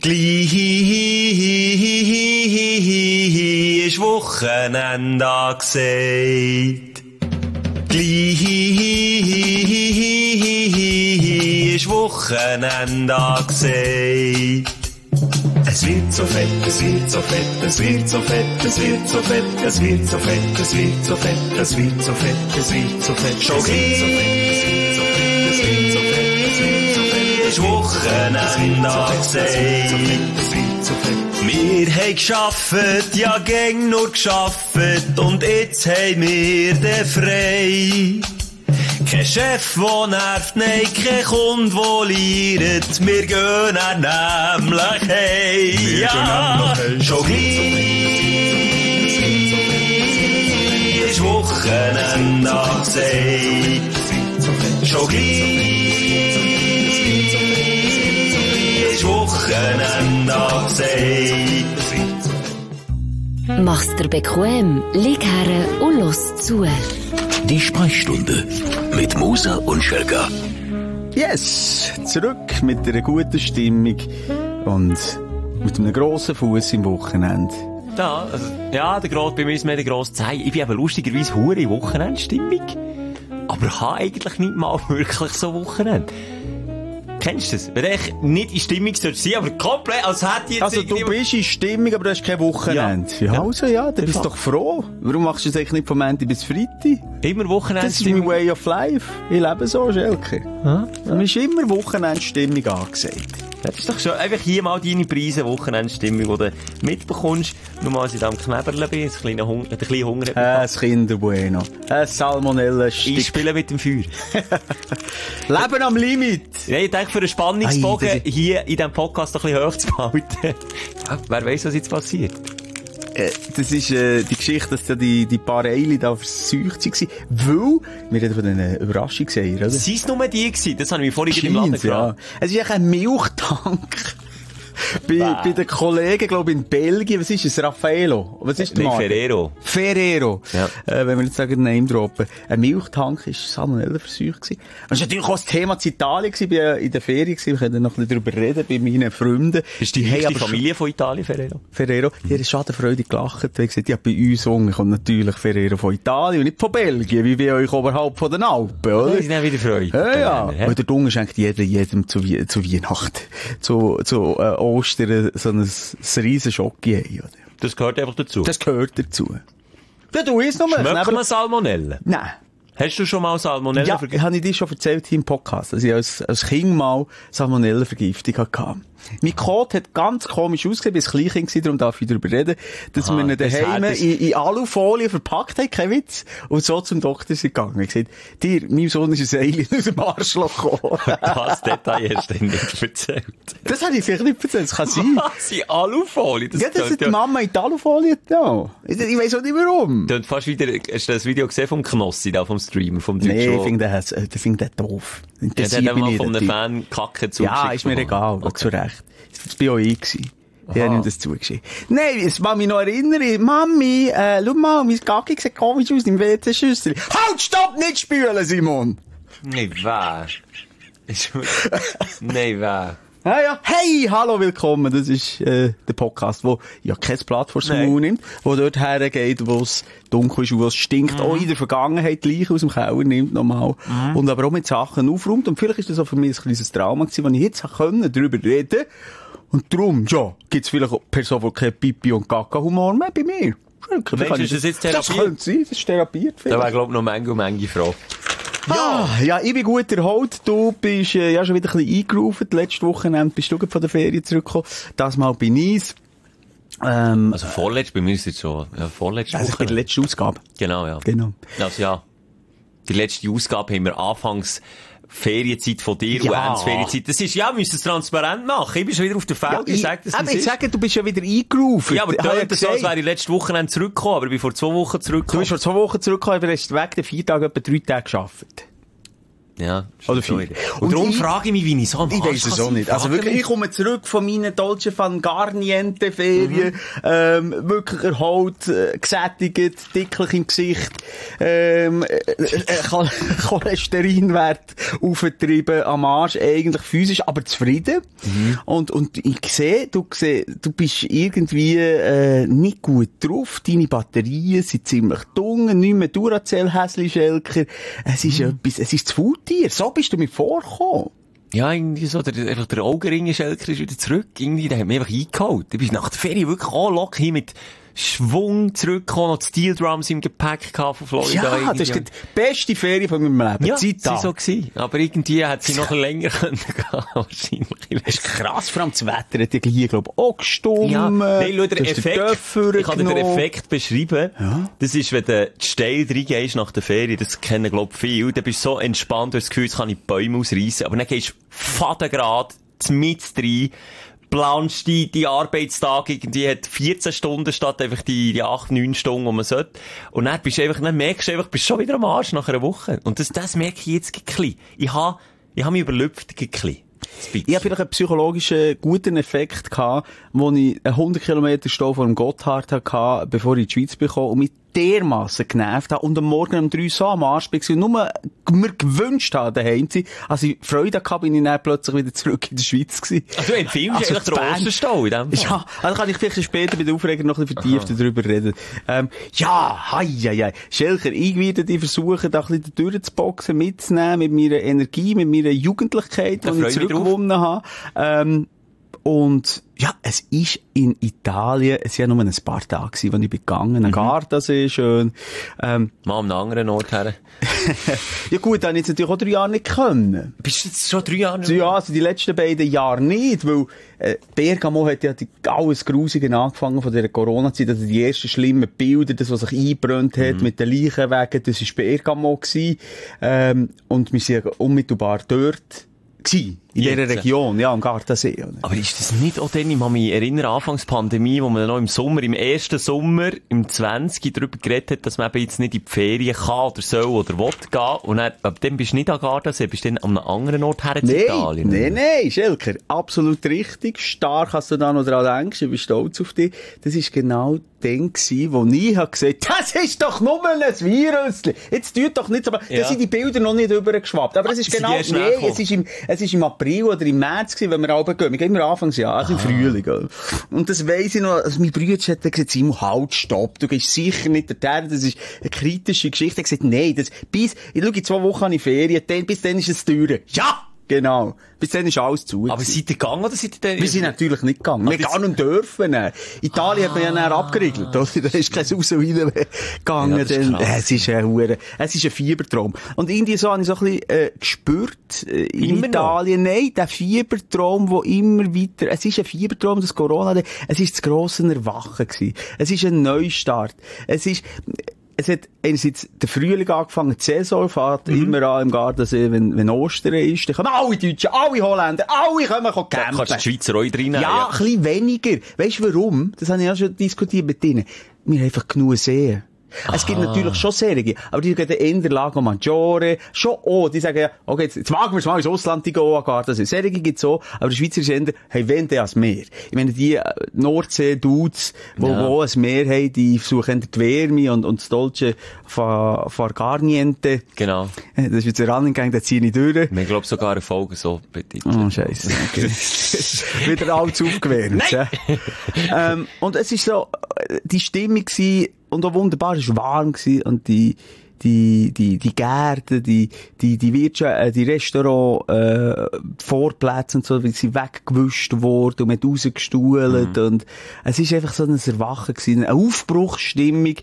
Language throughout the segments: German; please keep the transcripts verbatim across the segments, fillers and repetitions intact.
Gleich ist Wochenende angesagt. Gleich ist Wochenende angesagt. Es wird so fett, es wird so fett, es wird so fett, es wird so fett, es wird so fett, es wird so fett, es wird so fett, es wird so fett, schon gleich ist Wochenende angesagt. Wir haben geschafft, ja gäng nur geschafft und jetzt haben wir den frei. Kein Chef, der nervt, nein, kein Kunde, der liert. Wir gehen er nämlich heim. Ja, schon gleich ist Wochenende angesagt. Schon gleich ist Wochenende angesagt. Mach's dir bequem, lieg her und los zu. Die Sprechstunde mit Musa und Schelga. Yes, zurück mit einer guten Stimmung und mit einem grossen Fuss im Wochenende. Ja, also, ja, der Grad, bei mir ist mehr der grosse Zei. Ich bin eben lustigerweise hure in Wochenendstimmung, aber habe eigentlich nicht mal wirklich so Wochenende. Kennst du das? Wenn ich nicht in Stimmung sein sollte, aber komplett, als hätte ich jetzt... Also du bist in Stimmung, aber du hast kein Wochenende. Ja, ja also ja, dann bist du doch froh. Warum machst du das eigentlich nicht vom Montag bis Freitag? Immer Wochenende. Das ist mein Way of Life. Ich lebe so, Schelke. Ja? Dann ist immer Wochenendstimmung angesagt. Das ist doch schon einfach hier mal deine Preise, Wochenendstimmung, die du mitbekommst. Nur mal, als ich da am Knäberle bin, ein kleiner Hunger, ein kleiner Hunger. Äh, ein Kinderbueno. Ein Salmonella-Stick. Ich spiele mit dem Feuer. Leben am Limit. Ja, ich denke, für einen Spannungsbogen Ei, hier in diesem Podcast ein bisschen hoch zu behalten. Ja, wer weiss, was jetzt passiert? Äh, das ist äh, die Geschichte, dass ja die, die paar Eile da versucht waren. Weil, wir reden von den Überraschungseiern, oder? Sind es nur die gewesen? Das habe ich mir vorhin im Laden gefragt. Ja. Es ist eigentlich ein Milchtank. bei, bei den Kollegen, glaube ich, in Belgien, was ist es? Raffaello? Was ist der Marke? Ferrero. Ferrero. Ja. Äh, wenn wir jetzt sagen, Name droppen. Ein Milchtank war Salmonella-Versuch gewesen. Das war natürlich auch das Thema in Italien gewesen, bei, in der Ferien gewesen. Wir können noch ein bisschen darüber reden, bei meinen Freunden. Ist die höchste Familie von Italien, Ferrero? Ferrero. Mhm. Die hat schadenfreudig gelacht. Die hat gesagt, ja, bei uns unten kommt natürlich Ferrero von Italien und nicht von Belgien, wie bei euch oberhalb von den Alpen, oder? Ja, die sind wieder Freude. Ja, ja. ja. Und der Dunge schenkt jeder, jedem zu, zu Weihnachten, zu, zu, äh, Ostern, so ein, ein riesen Schoki-Ei, oder? Das gehört einfach dazu? Das gehört dazu. Ja, du isst noch mal. Schmeckt man Salmonellen? Nein. Hast du schon mal Salmonellen ja, vergiftet? Ja, habe ich dir schon erzählt hier im Podcast, dass ich als, als Kind mal Salmonellenvergiftung hatte. Mein Kot hat ganz komisch ausgesehen, bis ich Kleinkind war, darum darf ich darüber reden, dass ah, wir ihn daheim in, in Alufolie verpackt haben, kein Witz, und so zum Doktor sind gegangen. Ich gesagt, dir, mein Sohn ist ein Alien aus dem Arschloch gekommen. Das Detail hast du dir nicht erzählt. Das habe ich vielleicht nicht erzählt, das kann sein. Was, in Alufolie? Das ja, das hat die Mama in die Alufolie getan. Ich, ich weiss auch nicht warum. Du hast fast wieder, hast du das Video gesehen vom Knossi, da vom Streamer, vom Deutschen? Nee, ich finde das, ich finde das doof. Ja, der hat mal von einem Fan Kacke zugeschickt. Ja, ist mir egal, okay. Zu Recht. Das war auch ich. Ich habe ihm das zugeschickt. Nein, es kann mich noch erinnern. Mami, äh, schau mal, mein Gaggi sieht komisch aus im W C-Schüssel. Halt, stopp, nicht spülen, Simon! Nicht wahr. Nein, wahr. Ja, ja. Hey, hallo, willkommen. Das ist äh, der Podcast, wo ja kein Blatt vor den Mund nimmt, wo dort hergeht, wo es dunkel ist und wo es stinkt, mhm. auch in der Vergangenheit Leichen aus dem Keller nimmt nochmal mhm. und aber auch mit Sachen aufräumt. Und vielleicht ist das auch für mich ein kleines Trauma gewesen, wo ich jetzt können, darüber reden. Und darum, ja, gibt's vielleicht auch Personen, die kein Pipi- und Kaka-Humor mehr bei mir. Mensch, ist das jetzt therapiert? Das könnte sein, das ist therapiert. Da wäre, glaube ich, noch Menge und Menge Frage. Ja, ja, ich bin gut erholt. Du bist äh, ja schon wieder ein bisschen eingerufen. Letzte Woche bist du von der Ferien zurückgekommen. Das mal bei Nice. Ähm, also vorletzte, bei mir ist es jetzt schon, ja, vorletzte also Woche. Bei der letzten Ausgabe. Genau, ja. Genau. Also ja, die letzte Ausgabe haben wir anfangs Ferienzeit von dir ja. und Endsferienzeit. Das ist, ja, wir müssen es transparent machen. Ich bin schon wieder auf der Feld. Ja, ich sag das, aber ich sage, du bist ja wieder eingerufen. Ja, aber du hast so, als wäre ich letzte Woche zurückgekommen, aber ich bin vor zwei Wochen zurückgekommen. Du bist vor zwei Wochen zurückgekommen, aber hast weg den vier Tage etwa drei Tage gearbeitet. Ja, oder vier. Und, und darum ich, frage ich mich, wie ich so am Ich weiss es auch nicht. Also wirklich, ich komme zurück von meinen Dolce Fan Garniente Ferien, mhm. ähm, wirklich erholt, äh, gesättigt, dicklich im Gesicht, ähm, äh, Cholesterinwert aufgetrieben, am Arsch, eigentlich physisch, aber zufrieden. Mhm. Und, und ich sehe, du seh, du bist irgendwie, äh, nicht gut drauf, deine Batterien sind ziemlich dunkel, nicht mehr Duracell-Häsli-Schelker, es ist mhm. etwas, es ist zu viel. Dir. So bist du mir vorgekommen. Ja, irgendwie so, der, einfach der Augenringenschelker ist wieder zurück. Irgendwie, der hat mich einfach eingeholt. Du bist nach der Ferie wirklich auch locker hin mit Schwung zurückgekommen, noch die Steel Drums im Gepäck gehabt von Florida. Ja, irgendwie. das ist die beste Ferie von meinem Leben. Ja, Zeit das war so gewesen. Aber irgendwie hat sie noch länger können gehen, wahrscheinlich. Das ist krass, vor allem das Wetter hat ja hier, glaube ich, auch gestummt. Ja, nein, schau, der Effekt, ich kann dir den Effekt beschreiben. Ja. Das ist, wenn du steil reingehst nach der Ferie, das kennen, glaube ich, viele, dann bist du so entspannt, du hast das Gefühl, jetzt kann ich die Bäume ausreissen, aber dann gehst du fadengrad, mit rein, planst die, die Arbeitstag irgendwie hat vierzehn Stunden statt einfach die, die acht, neun Stunden, die man sollte. Und dann bist du einfach, dann merkst du einfach, bist schon wieder am Arsch nach einer Woche. Und das, das merke ich jetzt ein bisschen. Ich habe, ich habe mich überlüpft ein bisschen. Ich habe vielleicht einen psychologischen guten Effekt gehabt, wo ich hundert Kilometer Stau vor dem Gotthard hatte, bevor ich in die Schweiz bekam und mich dermassen genervt habe und am Morgen um drei so am Arsch war und nur mir gewünscht habe, daheim zu sein. Also ich Freude hatte, bin ich dann plötzlich wieder zurück in der Schweiz gewesen. Also du empfiehlst also eigentlich den Osterstau in dem Fall? Ja, also kann ich vielleicht später bei den Aufregern noch ein bisschen vertiefter darüber reden. Ähm, ja, hei, hei, hei. Schelker, ich werde die versuchen, da ein bisschen durchzuboxen, mitzunehmen mit meiner Energie, mit meiner Jugendlichkeit, die ich zurückgewonnen habe. Ähm, und ja, es ist in Italien, es war ja nur ein paar Tage gewesen, als ich gegangen bin. Ein Gardasee, schön. Ähm, Mal an einem anderen Ort her. Ja gut, dann habe ich jetzt natürlich auch drei Jahre nicht können. Bist du jetzt schon drei Jahre nicht? Ja, also die letzten beiden Jahre nicht, weil äh, Bergamo hat ja die, alles Grusige angefangen von dieser Corona-Zeit, also die ersten schlimmen Bilder, das, was sich eingebrannt hat mhm. mit den Leichenwegen, das war Bergamo gewesen. Ähm, und wir sind unmittelbar dort gewesen. In dieser Region, ja, am Gardasee. Oder? Aber ist das nicht auch dann, ich kann mich erinnern, Anfangspandemie, wo man noch im Sommer, im ersten Sommer, im zwanzig darüber geredet hat, dass man eben jetzt nicht in die Ferien kann oder soll oder will gehen. Und dann, ab dem bist du nicht am Gardasee, bist du dann an einem anderen Ort her in nee, Italien. Nein, nein, Schelker, absolut richtig. Stark, hast du da noch dran denkst, ich bin stolz auf dich. Das war genau dann gewesen, wo ich habe gesagt, das ist doch nur ein Virus. Jetzt tut doch nicht so, ja. Da sind die Bilder noch nicht übergeschwappt. Aber es ist genau, nee, es ist im, es ist im April oder im März gewesen, wenn wir alle gehen. Wir gehen immer Anfangsjahr, also im Frühling. Oder? Und das weiss ich noch, also mein Bruder hat gesagt, Simon, halt, stopp, du gehst sicher nicht dorthin, das ist eine kritische Geschichte. Er hat gesagt, nein, das, bis, ich schau, in zwei Wochen habe ich Ferien, dann, bis dann ist es teuer. Ja! Genau. Bis dann ist alles zu. Aber seid ihr gegangen oder seid ihr denn? Wir sind natürlich nicht gegangen. Wir gehen und dürfen. Italien ah. hat man ja dann abgeriegelt. Da ist kein Raus und rein gegangen. Ja, denn, äh, es ist ein Hure, es ist ein Fiebertraum. Und irgendwie so habe ich so ein bisschen, äh, gespürt, äh, in immer Italien. Noch? Nein, der Fiebertraum, der immer weiter, es ist ein Fiebertraum, das Corona, es ist das grosse Erwachen gewesen. Es ist ein Neustart. Es ist, es hat einerseits der Frühling angefangen, die Saison fährt mhm. immer an im Gardasee, wenn, wenn Ostern ist. Dann kommen alle Deutschen, alle Holländer, alle kommen campen. Da kannst du die Schweizer auch drin. Ja, ja, ein bisschen weniger. Weisst du warum? Das habe ich ja schon diskutiert mit denen. Wir haben einfach genug sehen. Aha. Es gibt natürlich schon Serien, aber die gehen in der Lago Maggiore, schon auch, die sagen ja, okay, jetzt, jetzt wagen wir es mal ins Ausland, die gehen an das Serien gibt's auch, aber die Schweizer Sender haben weniger als Meer. Ich meine, die Nordsee-Dudes, die ja. auch ein Meer haben, die versuchen die Wärme und, und das Dolce von, von Garniente. Genau. Das ist jetzt ein Running Gang, da ziehe ich durch. Ich glaube sogar eine Folge so betitelt. Oh, scheisse. Okay. Wieder alles aufgewärmt. Ja. ähm, und es ist so, die Stimmung war, und auch wunderbar, es war warm gewesen, und die, die, die, die Gärten, die, die, die Wirtschaft, die Restaurants, äh, Vorplätze und so, wie sie weggewischt wurden und man hat rausgestuhlt, mhm. und es ist einfach so ein Erwachen gewesen, eine Aufbruchsstimmung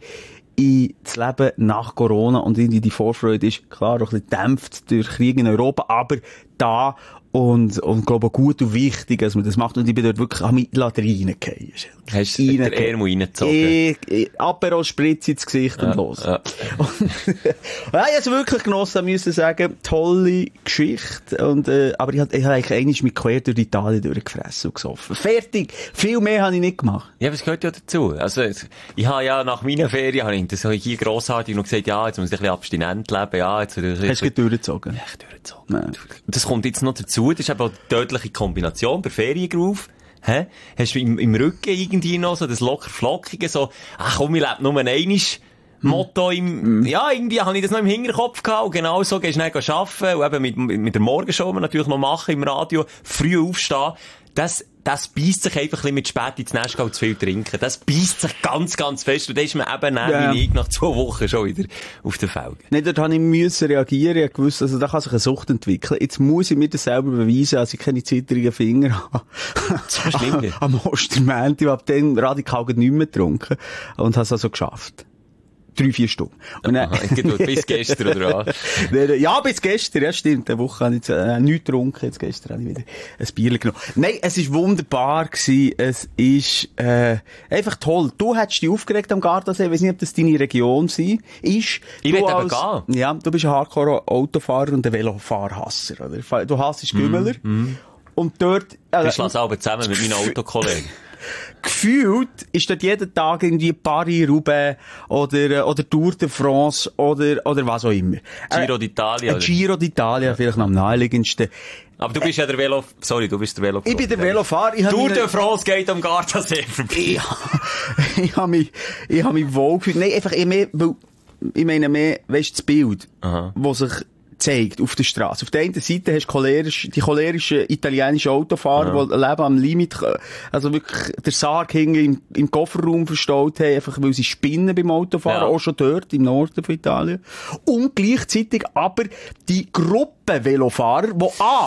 in das Leben nach Corona, und irgendwie die Vorfreude ist klar auch ein bisschen dämpft durch Krieg in Europa, aber da, Und, und glaube auch gut und wichtig, dass man das macht. Und ich bin dort wirklich am Mittelalter reingefallen. Hast du den Ärmel reingezogen? Ich, ich, Aperol Spritz ins Gesicht ja, und los. Ja. Und, ja, ich habe wirklich genossen, müssen sagen. Tolle Geschichte. Und, äh, aber ich habe ich hab eigentlich einmal mit quer durch Italien durchgefressen und gesoffen. Fertig. Viel mehr habe ich nicht gemacht. Ja, aber es gehört ja dazu. Also, ich habe ja nach meiner Ferien, habe ich das habe ich hier grossartig noch gesagt, ja, jetzt muss ich ein bisschen abstinent leben, ja, jetzt, hast du durchgezogen? Ja, ich durchgezogen. Nein. Das kommt jetzt noch dazu. Das ist eben auch die tödliche Kombination, der Feriengroove. Hä? Hast du im, im Rücken irgendwie noch so das locker flockige, so, ach komm, ich lebe nur einmal Motto im, mm. ja, irgendwie habe ich das noch im Hinterkopf gehabt, und genau so gehst du dann arbeiten, und eben mit, mit der Morgenshow natürlich noch machen im Radio, früh aufstehen. Das, das beisst sich einfach ein bisschen mit spät ins Nest gehen und zu viel trinken. Das beisst sich ganz, ganz fest. Und dann ist man eben ja. wie ich nach zwei Wochen schon wieder auf der Felge. Nicht, dort habe ich müssen reagieren. Ich gewusst, also da kann sich eine Sucht entwickeln. Jetzt muss ich mir das selber beweisen, dass ich keine zittrigen Finger habe. Das stimmt nicht. Am Ostermänti. Ich habe dann radikal nicht mehr getrunken. Und habe es also geschafft. Drei, vier Stunden. Und dann, aha, bis gestern, oder was? Ja, bis gestern, ja, stimmt. Eine Woche habe ich jetzt, äh, nichts getrunken. Jetzt gestern habe ich wieder ein Bier genommen. Nein, es ist wunderbar gewesen. Es ist, äh, einfach toll. Du hättest dich aufgeregt am Gardasee. Ich weiss nicht, ob das deine Region sei, ist. Ich will eben gehen. Ja, du bist ein Hardcore-Autofahrer und ein Velofahrhasser, oder? Du hassest Gümmeler. Mm, mm. Und dort, äh, ich lasse aber zusammen mit meinen Autokollegen. Gefühlt ist dort jeden Tag irgendwie Paris-Roubaix oder, oder Tour de France oder, oder was auch immer. Giro d'Italia. Äh, Giro d'Italia, vielleicht noch am naheliegendsten. Aber du bist ja der Velo, sorry, du bist der Velofahrer. Ich bin der Velofahrer. Tour de France geht am Gardasee vorbei. Ich, ich habe mich, ich habe mich wohl gefühlt. Nein, einfach mehr, weil, ich meine mehr, weisst du, das Bild, aha, wo sich zeigt auf der Straße. Auf der einen Seite hast du cholerisch, die cholerischen italienischen Autofahrer, ja, die leben am Limit, also wirklich der Sarg hinten im, im Kofferraum verstaut haben, einfach weil sie spinnen beim Autofahren, ja, auch schon dort im Norden von Italien. Und gleichzeitig aber die Gruppe Velofahrer, die A,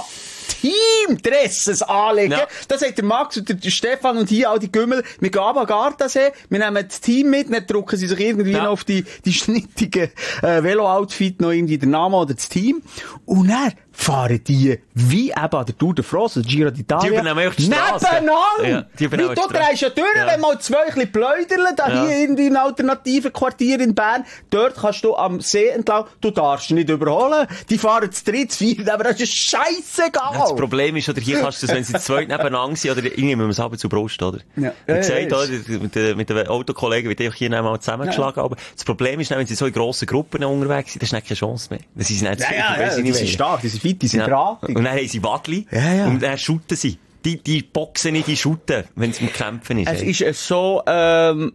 Teamdresses anlegen. Ja. Das sagt der Max und der Stefan und hier all die Gümmel. Wir gehen am Gardasee, wir nehmen das Team mit, dann drucken sie sich irgendwie ja. noch auf die, die schnittigen äh, Velo-Outfit noch irgendwie den Namen oder das Team. Und dann fahren die wie eben an der Tour de France, der Giro d'Italia. Die übernehmen auch die Straße. Nebeneinander! Ja, die wie, du drehst ja durch, ja, wenn mal zwei ein bisschen pläudern, da ja, hier irgendwie in alternativen Quartier in Bern, dort kannst du am See entlang, du darfst nicht überholen. Die fahren zu dritt, zu viert, aber das ist scheissegal. Ja, das Problem ist, oder hier kannst du das, wenn sie zu zweit nebeneinander sind, oder irgendwie müssen wir es aber zu Brust, oder? Ja. Wie ja, gesagt, ja, oder, mit, den, mit den Autokollegen wird einfach hier mal zusammengeschlagen, ja, aber das Problem ist, wenn sie so in grossen Gruppen unterwegs sind, dann ist keine Chance mehr. Das ist nicht ja, so, ja, ja, die sind stark, die sind fit, die sind ja drahtig. Und dann haben sie Wadli, ja, ja, und dann shooten sie. Die, die boxen nicht, die shooten, wenn es im Kämpfen ist. Es ey. ist eine so, ähm,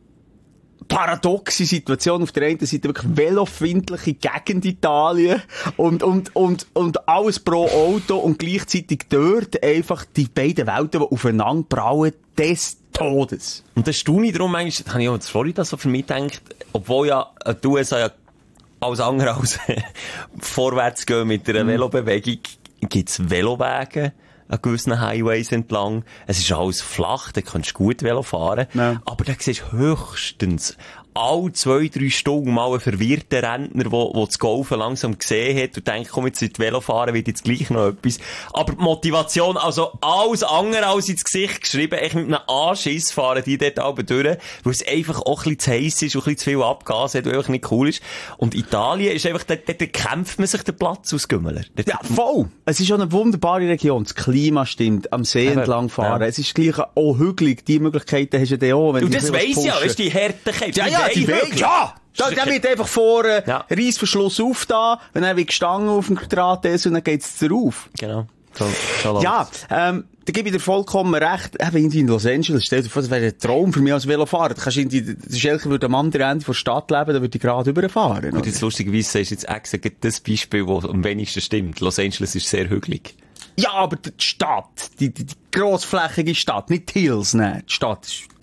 paradoxe Situation. Auf der einen Seite wirklich velofindliche Gegend Italien und, und, und, und alles pro Auto und gleichzeitig dort einfach die beiden Welten, die aufeinander prallen, des Todes. Und das staune ich darum, eigentlich, habe ich auch in Florida so für mich gedacht, obwohl ja die U S A ja alles andere als vorwärts gehen mit einer mm. Velobewegung, gibt's Velowege an gewissen Highways entlang. Es ist alles flach, da kannst du gut Velo fahren. Ja. Aber da siehst du höchstens alle zwei, drei Stunden mal einen verwirrten Rentner, der, der das Golfen langsam gesehen hat und denkt, komm, jetzt in die Velo fahren, wird jetzt gleich noch etwas. Aber die Motivation, also alles andere als ins Gesicht geschrieben, echt mit einem Anschiss fahren die dort alle durch, weil es einfach auch ein bisschen zu heiss ist und ein bisschen zu viel Abgas hat, weil einfach nicht cool ist. Und Italien ist einfach, dort, dort kämpft man sich den Platz aus, Gümmeler. Ja, voll! Es ist auch eine wunderbare Region. Das Klima stimmt, am See aber entlang fahren. Ja. Es ist gleich auch hügelig. Die Möglichkeiten hast du ja auch, wenn du das weiss ja, weißt du, die Härte ja, ja, die Wege, ja! Da, der wird einfach vor, äh, ja, Reissverschluss auf da, wenn er wie gestangen auf dem Draht ist und dann geht's darauf. Genau. So, so ja, ähm, da gebe ich dir vollkommen recht. Eben in Los Angeles, stell dir vor, das wäre ein Traum für mich als Velofahrer. Du kannst in die, der Schelke würde am anderen Ende der Stadt leben, da würde ich gerade überfahren. Und jetzt lustigerweise sagst du jetzt exakt das Beispiel, das am wenigsten stimmt. Los Angeles ist sehr hügelig. Ja, aber die Stadt, die, die, die grossflächige Stadt, nicht die Hills, ne, die Stadt ist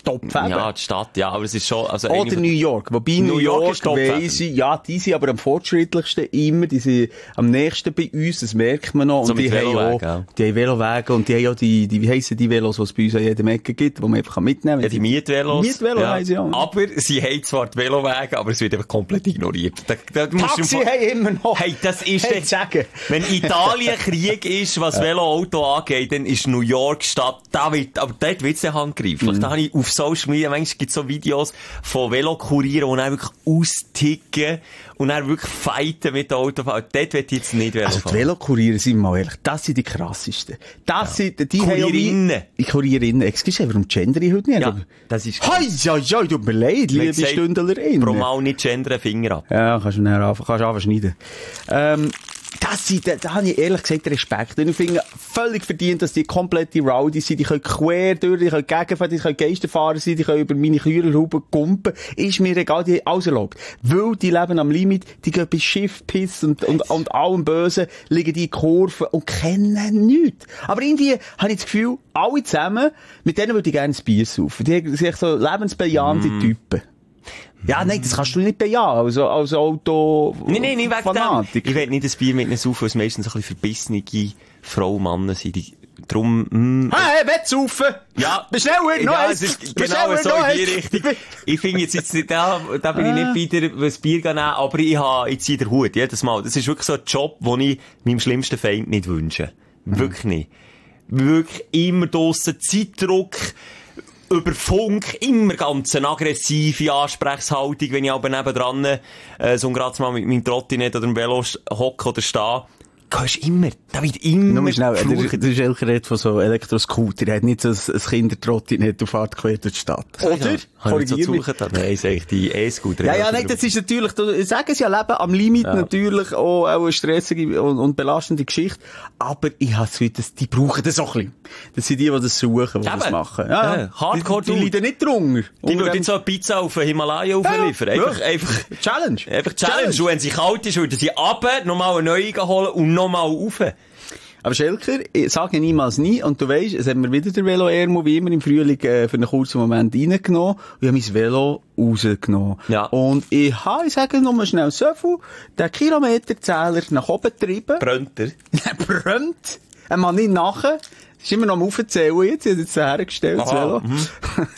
Topf eben. Ja, die Stadt, ja, aber es ist schon, also Oder New York. Wobei New, New York, York York weiss ich, ja, die sind aber am fortschrittlichsten immer, die sind am nächsten bei uns, das merkt man noch. So und die haben auch, ja. die haben Velowege und die haben auch die, die, wie heissen die Velos, die es bei uns an jedem Ecke gibt, die man einfach mitnehmen kann. Ja, die Mietvelos. Mietvelos ja. heissen ja. Aber sie haben zwar die Velowege, aber es wird einfach komplett ignoriert. Da, da Taxi haben immer noch. Hey, das ist hey, sagen. Wenn Italien Krieg ist, was Velo-Auto angeht, dann ist New York Stadt, da wird, aber dort wird's ja handgreiflich. Mm. Da habe ich auf Social Media, manchmal gibt's so Videos von Velokurieren, die dann wirklich austicken und dann wirklich fighten mit den Autofahrern. Dort wird jetzt nicht Velo Also, die Velokuriere sind mal ehrlich, das sind die krassesten. Das ja. sind, die Kurierinnen. Ich Kurierinnen. Excuse, warum gender ich heute nicht? Ja, das ist Hei, ja, ja, tut mir leid, liebe Stündlerin. Pro Mal nicht gendern, Finger ab. Ja, kannst du nachher anfangen, kannst du anfangen schneiden. Ähm, das sind, da, da habe ich ehrlich gesagt Respekt. Und ich finde, völlig verdient, dass die komplette Rowdy sind. Die können quer durch, die können gegenfahren, die können Geisterfahrer sein, die können über meine Kühlerhuben kumpen. Ist mir egal, die haben alles erlaubt. Weil die leben am Limit, die gehen bei Schiff, Piss und, und, und allem Bösen, liegen die in Kurven und kennen nichts. Aber irgendwie habe ich das Gefühl, alle zusammen, mit denen würde ich gerne ein Bier saufen. Die sind so lebensbejahende mm. Typen. Ja, nein, das kannst du nicht bejahen, also, als Auto, Nein, nein, nicht wegen dem. Ich will nicht ein Bier mit ihnen saufen, weil es meistens ein bisschen verbissene Frau, Männer sind. Die, drum, mm, hey, hey, willst du saufen? Ja. Beschneller, noch ja, eins. Es ist genau so in die Richtung. Ich finde jetzt, jetzt nicht, da, da bin ich nicht bei dir, was Bier nehmen, aber ich habe jetzt hier den Hut, jedes Mal. Das ist wirklich so ein Job, den ich meinem schlimmsten Feind nicht wünsche. Mhm. Wirklich nicht. Wirklich immer draussen Zeitdruck, über Funk, immer ganz eine aggressive Ansprechhaltung, wenn ich aber nebendran, äh, so gerade mal mit meinem Trottinett oder dem Velo hocke oder stehe. Du hörst immer, da wird immer Nur schnell, der, der Schelker redet von so Elektroscooter, er hat nicht so ein, ein Kindertrottinett auf Fahrt quer durch die Stadt. Oder? Ja, korrigier mich. Nein, sag ich, die E-Scooter. Ja, ja, nein, das ist natürlich, du, sagen sie ja, Leben am Limit, ja. Natürlich auch, auch eine stressige und, und belastende Geschichte, aber ich habe das Gefühl, die brauchen das auch ein bisschen. Das sind die, die das suchen, die Eben. das machen. Ja, ja. Hardcore, die, die leiden nicht drunter. Die würden jetzt so eine Pizza auf den Himalaya aufliefern. Ja, einfach, ja. einfach, Challenge. Einfach Challenge. Challenge. Und wenn sie kalt ist, würden sie runter, nochmal eine neue holen und nochmal rauf. Aber Schelker, ich sage niemals nie, und du weisst, es hat mir wieder der Velo-Ermo wie immer im Frühling äh, für einen kurzen Moment reingenommen, und ich habe mein Velo rausgenommen. Ja. Und ich habe, ich sage nur schnell so viel, den Kilometerzähler nach oben getrieben. Brennt er? Brennt. Er macht nicht nachher. Ist immer noch am Aufzählen jetzt, ich habe jetzt hergestellt, das Velo. Mhm.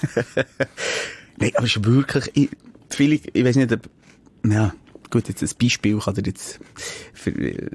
Nein, aber es ist wirklich, ich, viele, ich weiss nicht, ob, ja, gut, jetzt ein Beispiel kann er jetzt, für,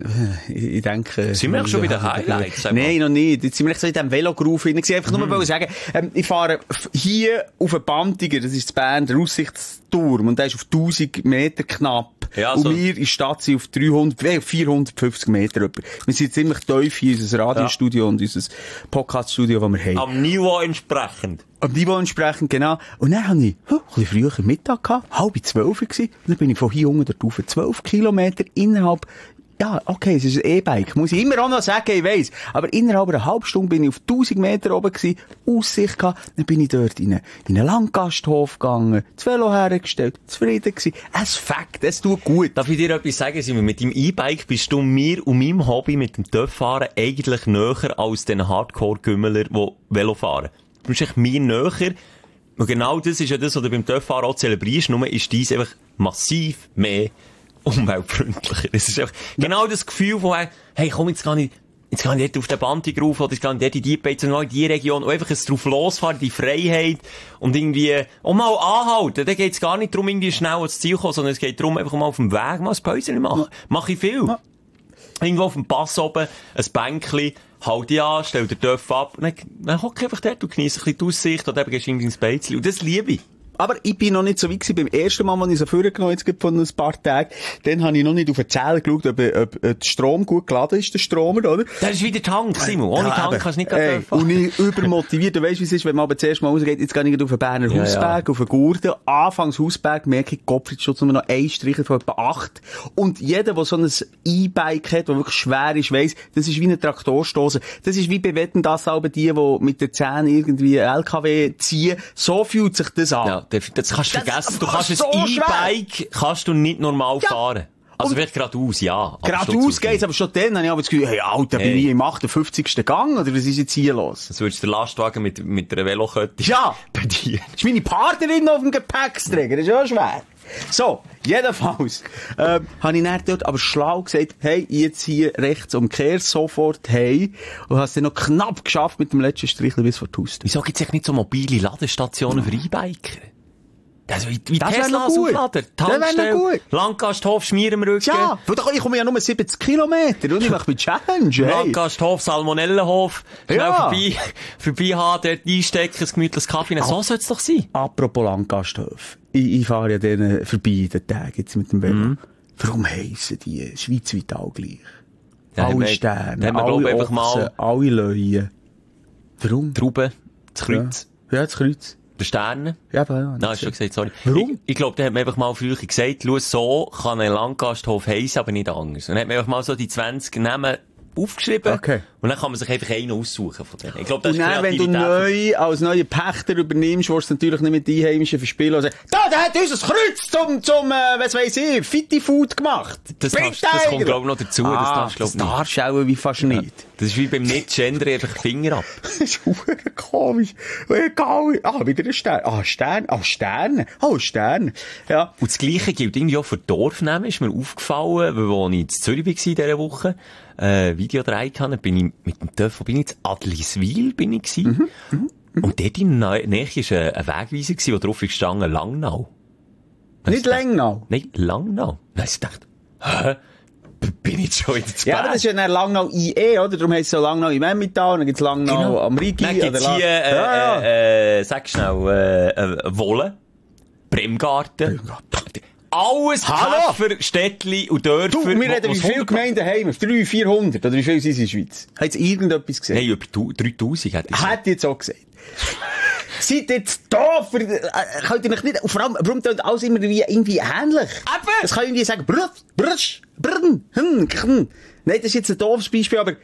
ich denke... Sind wir auch schon bei den Highlights? Nein, noch nicht. Jetzt sind wir echt so in diesem Velo-Groove hinein. Ich einfach nur mal sagen, ähm, ich fahre hier auf den Bandiger, das ist in Bern, der Aussichtsturm, und der ist auf tausend Meter knapp. Ja, und so. wir in der Stadt sind auf dreihundert, vierhundertfünfzig Meter etwa. Wir sind ziemlich tief hier, unser Radiostudio ja. und unser Podcast-Studio, das wir haben. Am Niveau entsprechend. Am Niveau entsprechend, genau. Und dann habe ich, oh, ein bisschen früher Mittag gehabt, halb zwölf gewesen, und dann bin ich von hier unten dort rauf, zwölf Kilometer innerhalb, ja, okay, es ist ein E-Bike, muss ich immer auch noch sagen, ich weiss. Aber innerhalb einer halben Stunde bin ich auf tausend Meter oben gewesen, Aussicht gehabt, dann bin ich dort in einen, in einen Landgasthof gegangen, das Velo hergestellt, zufrieden gewesen. Es fängt, es tut gut. Darf ich dir etwas sagen, Simon? Mit deinem E-Bike bist du mir und meinem Hobby mit dem Töpffahren eigentlich näher als den Hardcore-Gümmeler, die Velo fahren. Du bist echt mir näher. Und genau das ist ja das, was du beim Töpffahren auch zelebrierst, nur ist dies einfach massiv mehr umweltfreundlicher. Es ist einfach genau das Gefühl von, hey, komm, jetzt gar nicht, jetzt gar nicht auf den Bandig rauf, oder jetzt gar nicht in die Beiz, sondern in die Region, und einfach ein drauf losfahren, die Freiheit, und irgendwie, auch mal anhalten. Da geht's gar nicht darum, irgendwie schnell ans Ziel zu kommen, sondern es geht darum, einfach mal auf dem Weg mal ein Päuschen machen. Mach ich viel. Ja. Irgendwo auf dem Pass oben, ein Bänkchen, halt dich an, stell den Töpf ab, und dann, dann hock einfach dort und genieße ein bisschen die Aussicht, und dann gehst du irgendwie ins Beizchen. Und das liebe ich. Aber ich bin noch nicht so weit gewesen. Beim ersten Mal, als ich so vorgenommen jetzt von ein paar Tagen, dann habe ich noch nicht auf den Zähler geschaut, ob, ob, ob der Strom gut geladen ist, der Stromer, oder? Das ist wieder Tank, Simon. Ohne ja, Tank kannst du nicht ey, fahren. Und ich übermotiviert. Du weißt, wie es ist, wenn man aber zuerst mal rausgeht, jetzt gehe ich auf den Berner ja, Hausberg, ja. auf den Gurten. Anfangs Hausberg merke ich, Gottfriedschutz nur noch ein Streicher von etwa acht. Und jeder, der so ein E-Bike hat, das wirklich schwer ist, weiss, das ist wie eine Traktorstosse. Das ist wie bei Wetten, das auch die, die mit den Zähnen irgendwie L K W ziehen. So fühlt sich das an. Ja, das kannst du vergessen. Du kannst so ein E-Bike kannst du nicht normal ja. fahren. Also vielleicht geradeaus, ja. Geradeaus geht's, aber schon dann habe ich aber das Gefühl, hey, Alter, Hey. bin ich im achtundfünfzigsten Gang, oder was ist jetzt hier los? Das würdest du den Lastwagen mit, mit einer Velokette Ja! bedienen. Das ist meine Partnerin auf dem Gepäcksträger, das ist ja schwer. So, jedenfalls, ähm, habe ich dann dort aber schlau gesagt, hey, jetzt hier rechts umkehr, sofort, hey, und hast dann noch knapp geschafft mit dem letzten Strich bis vor die Haustür. Wieso gibt's echt nicht so mobile Ladestationen für E-Biker? Also wie, wie Das wär Tesla noch als gut. Auflader. Das wär noch Tankstelle, gut. Langgasthof, Schmier im Rücken. Ja, weil da- ich komme ja nur siebzig Kilometer und ich mache mit Challenge, hey. Langgasthof, Salmonellenhof. Schnell Ja. vorbei, vorbei haben, dort einstecken, ein gemütliches Kaffee. So soll's doch sein. Apropos Langgasthof. Ich, ich fahre ja denen vorbei, den Tag jetzt mit dem Velo. Mhm. Warum heissen die schweizweit all gleich? Ja, haben alle wir- Sterne, haben wir, glaub ich, alle einfach mal- Ochsen, alle Löwen. Warum? Trauben, das Kreuz, Ja, ja, das Kreuz. der Sterne. Ja, aber ja. Nein, hast du schon gesagt, sorry. Warum? Ich, ich glaube, da hat man einfach mal früher gesagt, schau, so kann ein Langgasthof heissen, aber nicht anders. Und dann hat man einfach mal so die zwanzig Namen aufgeschrieben. Okay. Und dann kann man sich einfach einen aussuchen von denen. Ich glaube, das Und ist dann, wenn du Kreativität. neu, als neuer Pächter übernimmst, willst du natürlich nicht mit den Einheimischen verspielen und sagen, da, der hat unser Kreuz zum, zum, äh, was weiss ich, Fitti Food gemacht. Das, Bringt darfst, das den kommt, glaube ich, noch dazu. Ah, das darfst du, das glaube ich, nicht. darfst du auch wie fast nicht. Das ist wie beim Nicht-Gender einfach Finger ab. Das ist verdammt komisch. Egal. Ah, wieder ein Stern. Ah, Stern. Ah, Sterne. Oh, Stern. Ja. Und das Gleiche gilt irgendwie auch für Dorfnamen, ist mir aufgefallen, weil als ich in Zürich war in dieser Woche, äh, Video gedreht habe, bin ich mit dem Töff, wo bin ich jetzt? Adliswil bin ich gewesen. Mhm, Und dort in der Nähe war ein, ein Wegweiser gewesen, wo drauf ist gestanden, Langnau. Dann Nicht hab ich gedacht, Lengnau. Nein, Langnau. Dann habe ich gedacht, hä? B- Bin ich jetzt schon in der Ja, aber das ist ja dann Langnau I E, oder? Darum heisst es so Langnau im Emmental, dann gibt's Langnau Genau. am Rigi. Dann gibt's oder hier, La- äh, ja, ja. äh, äh, sag schnell, äh, äh, Wolle, Bremgarten. Alles Hallo? Käfer, Städtli und Dörfer. Du, wir wo- reden, wie wo's viele hundert- Gemeinden haben wir? drei, vierhundert? Oder wie viele sind es in der Schweiz? Hat irgendetwas gesehen? Nein, über tu- dreitausend hätte ich gesagt. Hätte ich jetzt auch gesagt. Seid jetzt da für, äh, könnt ihr mich nicht, und vor allem, warum tönt alles immer wie, irgendwie ähnlich? Eben. Das kann irgendwie sagen, brr, brrsch, brrn, hm, hm. Nein, das ist jetzt ein doofes Beispiel, aber,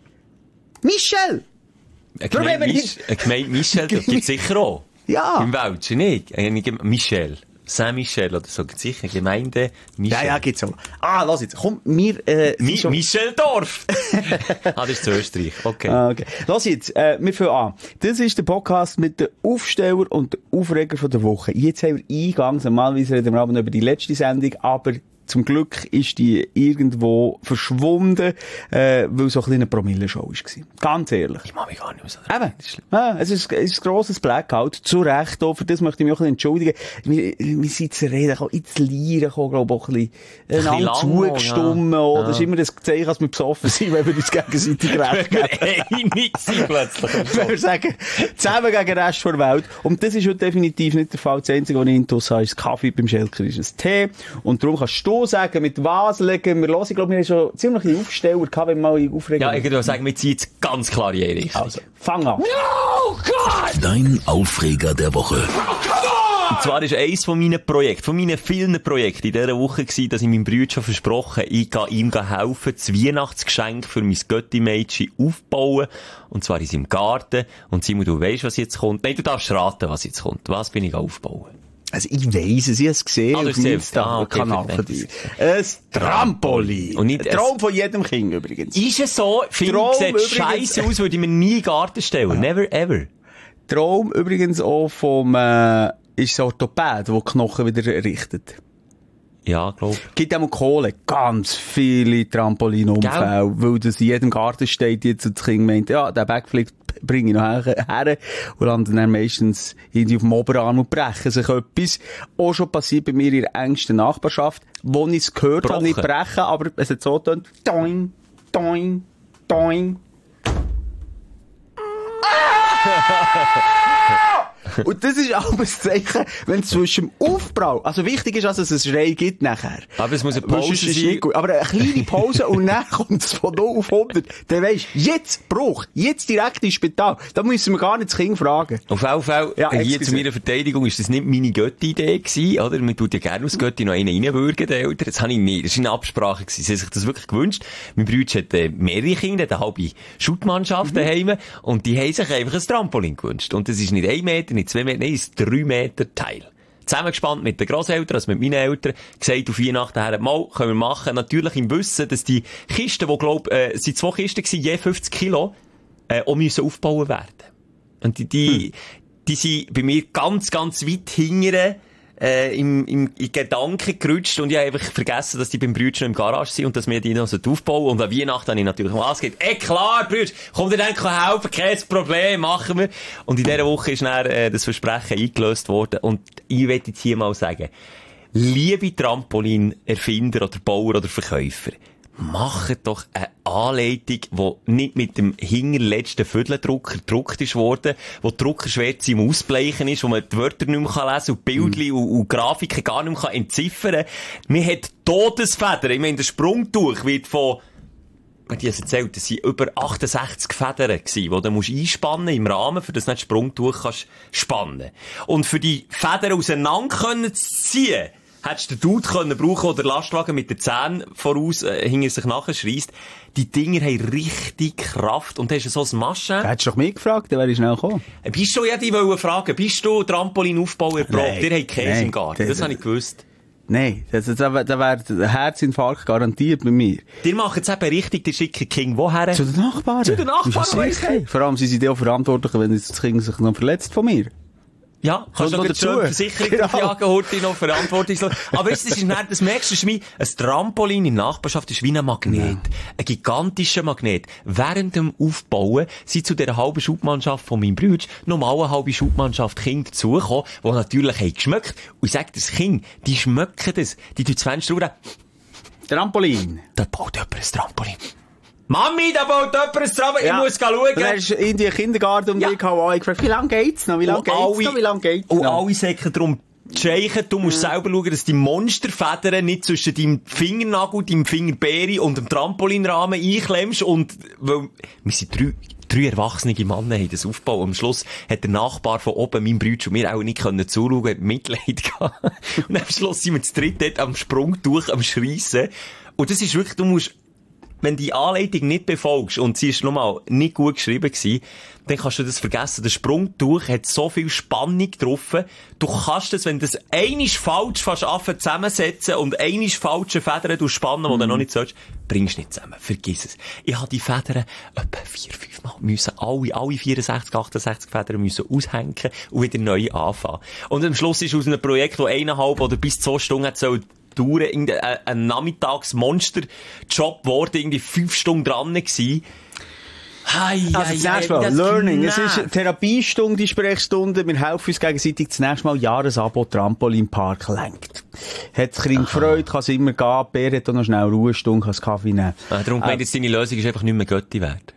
Michel! Eine Warum haben Gemeinde, wir Mich eine Gemeinde Michel, das gibt's sicher auch. Ja. Im Welschen nicht. Eine Gem- Michel. Saint-Michel oder so. Gibt's sicher eine Gemeinde Michel. Ja, ja, gibt's auch. Ah, lass jetzt, komm, wir, äh, Mi sind schon- Micheldorf. ah, das ist zu Österreich. Okay. Ah, okay. Lass jetzt, äh, wir fangen an. Das ist der Podcast mit den Aufsteller und den Aufreger von der Woche. Jetzt haben wir eingangs, normalerweise reden wir aber über die letzte Sendung, aber zum Glück ist die irgendwo verschwunden, äh, weil so ein kleiner Promille-Show war. Ganz ehrlich. Ich mag mich gar nicht mehr so. Eben. Ja, es ist, es ist ein grosses Blackout. Zu Recht auch. Für das möchte ich mich auch ein bisschen entschuldigen. Wir, wir sind zu reden gekommen, ins Lieren gekommen, glaube ich, auch ein bisschen, bisschen einander lang, zugestimmt. ja. Ja. Ja. Das ist immer das Zeichen, dass wir besoffen sind, wenn wir uns gegenseitig recht geben. Einig sind plötzlich. Wenn wir sagen, zusammen gegen den Rest der Welt. Und das ist heute definitiv nicht der Fall. Das Einzige, was ich intus habe, ist Kaffee, beim Schelker ist ein Tee. Und darum kannst du sagen, mit was legen wir los. Ich glaube, wir haben schon ziemlich Aufsteller gehabt, wenn wir mal aufregen. Ja, ich würde sagen, wir ziehen jetzt ganz klar in jede Richtung. Also, fang an. Dein Aufreger der Woche. Und zwar ist eins von meinen Projekten, von meinen vielen Projekten in dieser Woche gewesen, dass ich meinem Bruder schon versprochen habe, ich gehe ihm helfen, das Weihnachtsgeschenk für mein Götti-Mädchen aufbauen. Und zwar in seinem Garten. Und Simon, du weisst, was jetzt kommt. Nein, du darfst raten, was jetzt kommt. Was bin ich aufbauen? Also, ich weiss es, ich habe es gesehen Ah, du auf hast dem es Insta-Kanal ah, okay, von dir. Ein Trampolin. Und nicht ein Traum von jedem Kind übrigens. Ist es so? Finde Traum ich, sieht übrigens- scheisse aus, würde ich mir nie in den Garten stellen. Never ever. Traum übrigens auch vom, äh, ist ein Orthopäd, der Knochen wieder richtet. Ja, glaub. Gibt auch mal Kohle. Ganz viele Trampolinunfälle, weil das in jedem Garten steht jetzt und das Kind meint, ja, der Backflip bringe ich noch her, her und landen dann meistens irgendwie auf dem Oberarm und brechen sich etwas. Auch schon passiert bei mir in der engsten Nachbarschaft, wo ich es gehört habe, nicht Brochen. brechen, aber es hat so getönt, doing, doing, doing. Und das ist auch ein Zeichen, wenn es zwischen dem Aufbau, also wichtig ist, dass es einen Schrei gibt nachher. Aber es muss eine Weil Pause sonst ist es sein. nicht gut. Aber eine kleine Pause und dann kommt es von null auf hundert. Dann weisst du, jetzt Bruch, jetzt direkt ins Spital. Da müssen wir gar nicht das Kind fragen. Auf jeden Fall, Ja, hier excuse. zu meiner Verteidigung, ist das nicht meine Götti-Idee gewesen, oder? Man tut ja gerne aus Götti noch einen reinwürgen, den Eltern. Das habe ich nicht. Das war eine Absprache gewesen. Sie haben sich das wirklich gewünscht. Mein Bruder hat äh, mehrere Kinder, hat eine halbe Schuttmannschaft Mhm. daheim. Und die haben sich einfach ein Trampolin gewünscht. Und das ist nicht ein Meter, nicht zwei Meter, nein, es ist drei Meter Teil. zusammengespannt mit den Grosseltern, also mit meinen Eltern, gesagt auf Weihnachten her, mal, können wir machen. Natürlich im Wissen, dass die Kisten, die, glaub, äh, es sind zwei Kisten gewesen, je fünfzig Kilo, äh, auch müssen aufbauen werden. Und die, die, hm. die sind bei mir ganz, ganz weit hingere, äh, im, im, in Gedanken gerutscht und ich habe einfach vergessen, dass die beim Brütsch noch im Garage sind und dass wir die noch so aufbauen. Und an Weihnachten habe ich natürlich mal gesagt, ey, klar, Brütsch, komm dir dann helfen, kein Problem, machen wir. Und in dieser Woche ist dann, äh, das Versprechen eingelöst worden. Und ich will jetzt hier mal sagen, liebe Trampolin-Erfinder oder Bauer oder Verkäufer, macht doch eine Anleitung, die nicht mit dem hinterletzten Vierteldrucker gedruckt ist worden, wo die Druckerschwärze im Ausbleichen ist, wo man die Wörter nicht mehr lesen kann und Bildchen mm. und, und Grafiken gar nicht mehr entziffern kann. Man hat Todesfedern. Ich meine, der Sprungtuch wird von, die haben erzählt, das waren über achtundsechzig Federn gewesen, die du musst einspannen im Rahmen, für das du nicht das Sprungtuch kannst spannen. Und für die Federn auseinander können zu ziehen, hättest du den Dude können brauchen, oder Lastwagen mit den Zähnen voraus, äh, hinter sich nachher schreisst. Die Dinger haben richtig Kraft. Und hast du so ein Maschen. Hättest du doch mich gefragt, dann wäre ich schnell gekommen. Bist du, ja, die wollen fragen, bist du Trampolinaufbauer erprobt? Ihr habt Käse im Garten. Das, das habe ich gewusst. Nein, das, das, da wäre der Herzinfarkt garantiert bei mir. Die machen es eben richtig, die schicken King woher? Zu den Nachbarn. Zu den Nachbarn, okay. Vor allem sind sie auch verantwortlich, wenn das Kind sich noch verletzt von mir. Ja, kannst du noch dazu die Versicherung genau. aufjagen, heute noch verantwortlich. Aber weißt du, das ist nicht, das merkst du, ein Trampolin in der Nachbarschaft ist wie ein Magnet. Ja. Ein gigantischer Magnet. Während dem Aufbauen sind zu dieser halben Schubmannschaft von meinem Bruder nochmal eine halbe Schubmannschaft Kinder dazugekommen, die natürlich haben geschmeckt. Und ich sage, das Kind, die schmecken das. Die tun das Fenster raus. Trampolin. Da baut jemand ein Trampolin. Mami, da baut jemand ein Trampolin, ja. Ich muss schauen. Dann hast du in die Kindergarten um ja. dich gehauen, gefragt, wie lange geht's noch, wie lange geht's alle, noch, wie lange geht's und noch? Und alle säcken darum scheichen, du musst mhm. selber schauen, dass die Monsterfedern nicht zwischen deinem Fingernagel, deinem Fingerbeere und dem Trampolinrahmen einklemmst und, weil, wir sind drei, drei erwachsene Männer haben das aufgebaut. Am Schluss hat der Nachbar von oben, mein Bruder und mir auch nicht können zuschauen, hat Mitleid gehabt. Und am Schluss sind wir zu dritt dort am Sprungtuch, am Schreissen. Und das ist wirklich, du musst, wenn die Anleitung nicht befolgst, und sie ist nochmal nicht gut geschrieben gewesen, dann kannst du das vergessen. Der Sprungtuch hat so viel Spannung drauf. Du kannst das, wenn du das einisch falsch fast anfangen zusammensetzen und einisch falsche Federn du spannen, die mm. du noch nicht sollst, bringst du nicht zusammen. Vergiss es. Ich habe die Federn etwa vier, fünf Mal müssen, alle, alle vierundsechzig, achtundsechzig Federn müssen aushängen und wieder neu anfangen. Und am Schluss ist aus einem Projekt, das eineinhalb oder bis zwei Stunden hat soll Touren, irgendein ein, ein Nachmittags-Monster-Job geworden, irgendwie fünf Stunden dran gewesen. Hi, also, das nächste Mal, Learning. Es ist Therapiestunde, die Sprechstunde. Wir helfen uns gegenseitig. Das nächste Mal Jahresabo Trampolinpark lenkt. Hat das Kind gefreut, kann es immer gehen. Bär hat auch noch schnell Ruhestunde, kann es Kaffee nehmen. Ah, darum äh, meint jetzt deine Lösung ist einfach nicht mehr Götti wert.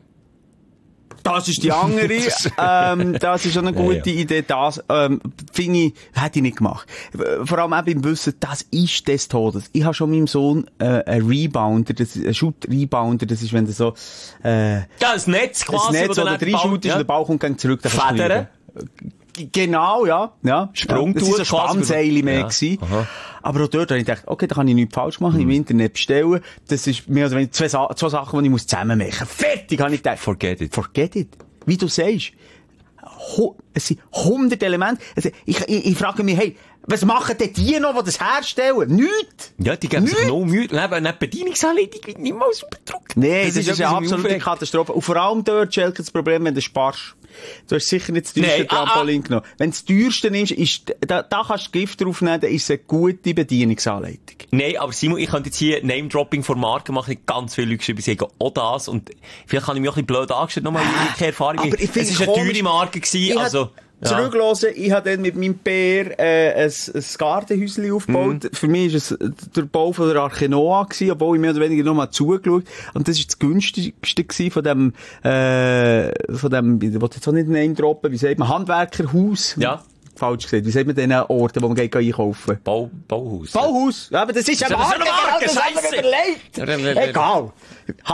Das ist die andere. ähm, das ist schon eine gute ja, ja. Idee. Das, ähm, finde ich, hätte ich nicht gemacht. Vor allem auch beim Wissen, das ist des Todes. Ich habe schon meinem Sohn, äh, einen Rebounder, das ist, ein Shoot-Rebounder, das ist, wenn du so, äh, ja, das Netz quasi, das Netz, wo du reinschautest, ja. Und der Ball kommt gegen zurück, dann Federn. Genau, ja, ja. Sprungtuch. Das war so Spannseile mehr gewesen. Ja. Aber auch dort habe ich gedacht, okay, da kann ich nichts falsch machen, mhm. im Internet bestellen. Das ist mehr oder weniger zwei, Sa- zwei Sachen, die ich zusammen machen muss. Fertig, habe ich gedacht. Forget it. Forget it. Wie du sagst. Ho- es sind hundert Elemente. Also ich, ich, ich frage mich, hey, was machen denn die noch, die das herstellen? Nichts! Ja, die geben sich noch Mühe. Eine Bedienungsanleitung wird nicht mal super gedruckt. Nein, das, das ist, ist eine absolute Katastrophe. Und vor allem dort, Schelke, das Problem, wenn du sparst. Du hast sicher nicht das teuerste nee, Trampolin ah, ah. genommen. Wenn du das teuerste nimmst, ist, da, da kannst du Gift drauf nehmen, dann ist es eine gute Bedienungsanleitung. Nein, aber Simon, ich könnte jetzt hier Name-Dropping von Marken machen. Ganz viele Leute geschrieben, sie sagen auch das. Und vielleicht habe ich mich auch ein bisschen blöd angestellt. Nochmal eine Erfahrung. Aber ich es war eine teure Marke gewesen, also... Ja. Zurückhören, ich habe dann mit meinem Bär äh, ein, ein Gartenhäuschen aufgebaut. Mm. Für mich war es der Bau von der Arche Noah gewesen, obwohl ich mehr oder weniger noch mal zugeschaut. Und das war das günstigste gewesen von dem, äh, von dem, ich will jetzt auch nicht Name droppen, wie sagt man, Handwerkerhaus? Ja. Falsch gesagt. Wie sagt man den Orten, wo man geht einkaufen? Bau, Bauhaus. Bauhaus? Ja, aber das ist ja Marke, das haben wir überlegt. Egal. Ha-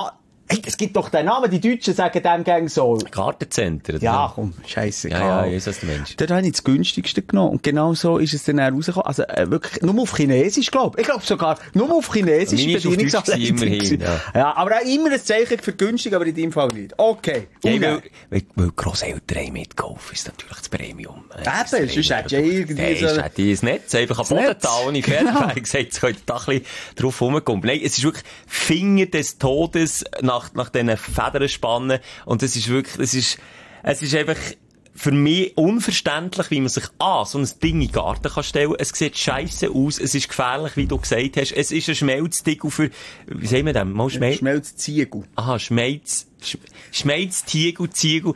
Ey, es gibt doch den Namen, die Deutschen sagen dem gang so. Gartencenter. Ja, komm, scheisse. Ja, ja, ist das der Mensch. Dort habe ich das günstigste genommen. Und genau so ist es dann auch rausgekommen. Also, äh, wirklich, nur auf Chinesisch, glaub. Ich glaube sogar, nur auf Chinesisch. Meine ist auf Deutsch gewesen, immerhin, ja. Ja, aber auch immer ein Zeichen für günstig, aber in deinem Fall nicht. Okay. Ja, weil, weil, weil Grosseltern mitgekauft ist natürlich das Premium. Eben, sonst hättest du ja irgendwie Nein, so... sonst hätte ich das Netz einfach am Boden da, ohne Fernseher gesagt, jetzt könnt ihr da ein bisschen drauf rumkommen. Nein, es ist wirklich Finger des Todes nach, nach diesen Federn spannen. Und das ist wirklich, das ist, es ist einfach für mich unverständlich, wie man sich A, so ein Ding in den Garten kann stellen. Es sieht scheisse aus, es ist gefährlich, wie du gesagt hast. Es ist ein Schmelztiegel für, wie sagen wir das? Mal Schmelz? Schmelzziegel. Aha, Schmelz, Sch Schmelztiegel, Ziegel,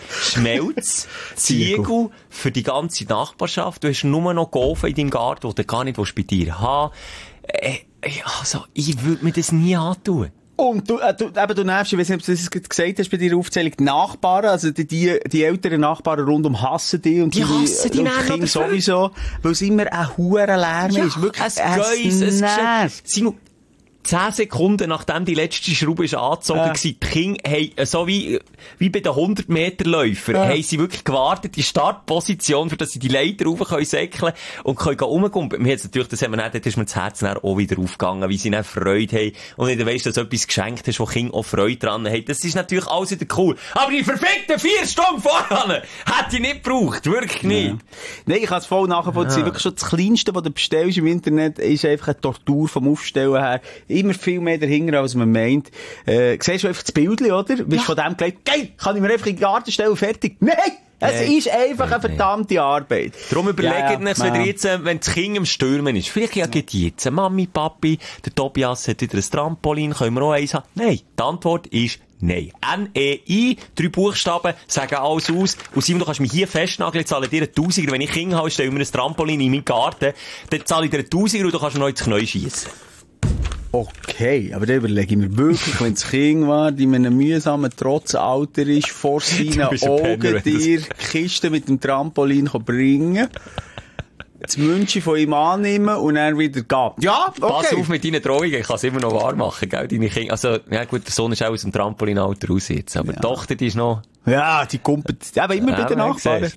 Schmelzziegel für die ganze Nachbarschaft. Du hast nur noch Golfen in deinem Garten, die du gar nicht bei dir haben willst. Äh, also, ich würde mir das nie antun. Und du, äh, du, eben, du nervst, ich weiss nicht, ob du das gesagt hast bei deiner Aufzählung, die Nachbarn, also die, die, die älteren Nachbarn rundum hassen dich und die, die hassen die, und die Kinder sowieso, weil es immer ein hoher Lärm ja, ist. Wirklich, es Geis, es nervt. Simon, zehn Sekunden nachdem die letzte Schraube ist angezogen war, äh. die Kinder haben, so wie, wie bei den hundert Meter Läufern, äh. haben sie wirklich gewartet, die Startposition, für dass sie die Leiter rauf können säckeln und können rumgumpen. Mir hat's natürlich, das haben wir nicht, da ist mir das Herz dann auch wieder aufgegangen, wie sie dann Freude haben. Und wenn du weisst, dass du etwas geschenkt hast, wo Kinder auch Freude dran haben. Das ist natürlich alles wieder cool. Aber die verfickten vier Stunden vorher hätte ich nicht gebraucht. Wirklich nicht. Ja. Nein, ich kann es voll nachvollziehen. Ja. Wirklich schon das Kleinste, was du bestellst im Internet, ist einfach eine Tortur vom Aufstellen her. Immer viel mehr dahinter, als man meint. Äh, siehst du einfach das Bildchen, oder? Bist ja. von dem gelegt, geil, kann ich mir einfach in den Garten stellen, fertig. Nein! Es nee. ist einfach eine verdammte Arbeit. Darum überlegt ja, euch, ja. wenn ihr jetzt, wenn das Kind im Stürmen ist, vielleicht ja geht jetzt, Mami, Papi, der Tobias hat wieder ein Trampolin, können wir auch eins haben? Nein. Die Antwort ist nein. N E I, drei Buchstaben, sagen alles aus. Und Simon, du kannst mich hier festnageln, zahle dir einen Tausiger. Wenn ich Kinder habe, stelle mir ein Trampolin in meinen Garten, dann zahle ich dir einen Tausiger und du kannst noch ins Knie schiessen. Okay, aber dann überlege ich mir wirklich, wenn das Kind war, in einem mühsamen Trotzalter ist, vor seinen Augen dir die Kiste mit dem Trampolin bringen, das München von ihm annehmen und dann wieder gehen. Ja, okay. Pass auf mit deinen Drohungen, ich kann es immer noch wahr machen, gell, deine Kinder. Also, ja gut, der Sohn ist auch aus dem Trampolinalter raus jetzt, aber ja. Die Tochter, die ist noch... Ja, die kumpelt, aber immer ja, bei den Nachbarn.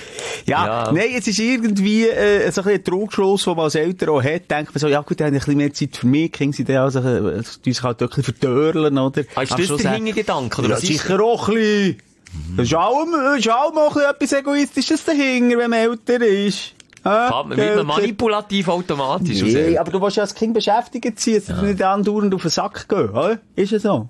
Ja, ja, nein, es ist irgendwie, äh, so ein bisschen ein Trugschluss, den man als Eltern auch hat. Denkt man so, ja gut, die haben ein bisschen mehr Zeit für mich, kriegen sie dann also, äh, die sich halt wirklich verdörlen, oder? Ah, ist das der Hintergedanke, oder? Ja, sicher auch ein bisschen. Mhm. Das ist auch, das ist auch noch ein bisschen etwas Egoistisches dahinter, wenn man älter ist. Ah, wird man manipulativ automatisch? Nee, aber du willst ja als Kind beschäftigt sein, dass ja. du nicht andauernd auf den Sack gehen, oder? Ist ja so.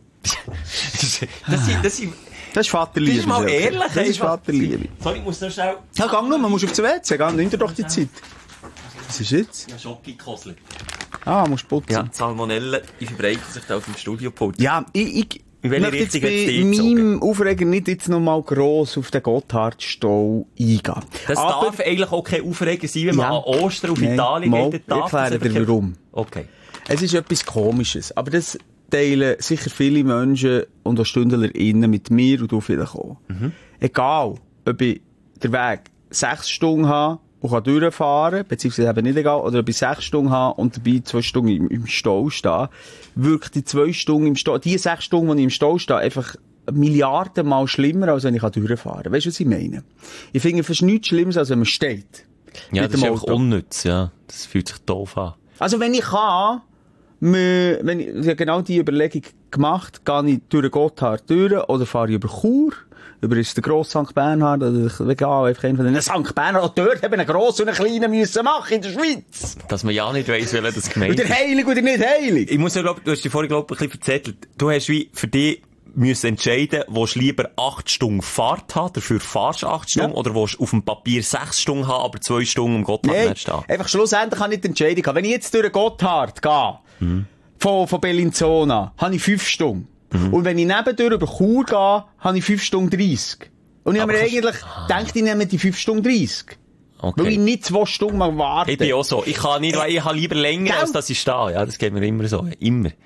das, das, das, Das ist Vaterliebe. Das ist mal ehrlich. Das ist Vaterliebe. Sorry, ich muss noch schnell... Ja, gang nur, man muss auf das W C, geh, nimm dir doch die Zeit. Was ist jetzt? Ja, Schoki-Koslet. Ah, musst putzen. Ja, die Salmonellen, die verbreiten sich da auf dem Studiopult. Ja, ich... ich In welche Richtung jetzt bei meinem Aufreger nicht jetzt noch mal gross auf den Gotthardstau eingehen. Das aber darf eigentlich auch kein Aufreger sein, wenn man ja. an Ostern auf Nein, Italien mal, geht. Ich erkläre dir warum. Okay. Es ist etwas Komisches, aber das teilen sicher viele Menschen und auch StündlerInnen mit mir und du vielleicht auch. Mhm. Egal, ob ich den Weg sechs Stunden habe und kann durchfahren, beziehungsweise eben nicht egal, oder ob ich sechs Stunden habe und dabei zwei Stunden im, im Stau stehe, wirkt die zwei Stunden im Stau, die sechs Stunden, wo ich im Stau stehe, einfach Milliarden Mal schlimmer, als wenn ich durchfahren kann. Weißt du, was ich meine? Ich finde fast nichts Schlimmes, als wenn man steht. Ja, das ist einfach unnütz, ja. Das fühlt sich doof an. Also wenn ich kann, wenn ich, ich habe genau die Überlegung gemacht, gehe ich durch den Gotthard durch, oder fahre ich über Chur, über ist der grosse Sankt Bernhard, oder ich gehe einfach einen von den Sankt Bernhard, auch dort haben einen grossen und einen kleinen müssen machen in der Schweiz. Dass man ja nicht weiss, wer das gemeint ist. Oder heilig oder nicht heilig. Ich muss ja, glaub, du hast dich vorhin, glaub ich, ein bisschen verzettelt. Du hast wie für dich müssen entscheiden, willst du lieber acht Stunden Fahrt haben, dafür fahrst du acht Stunden, ja. Oder willst du auf dem Papier sechs Stunden haben, aber zwei Stunden im Gotthard nee, nicht stehen? Einfach schlussendlich kann ich die Entscheidung haben. Wenn ich jetzt durch den Gotthard gehe, mhm. von, von Bellinzona, habe ich fünf Stunden. Mhm. Und wenn ich nebendurch über Chur gehe, habe ich fünf Stunden dreißig. Und ich habe mir eigentlich ah. gedacht, ich nehme die fünf Stunden dreißig. Okay. Weil ich nicht zwei Stunden mal warte. Ich bin auch so. Ich kann nicht, weil ich habe lieber länger, Gell? als dass ich stehe. Ja, das geht mir immer so. Immer.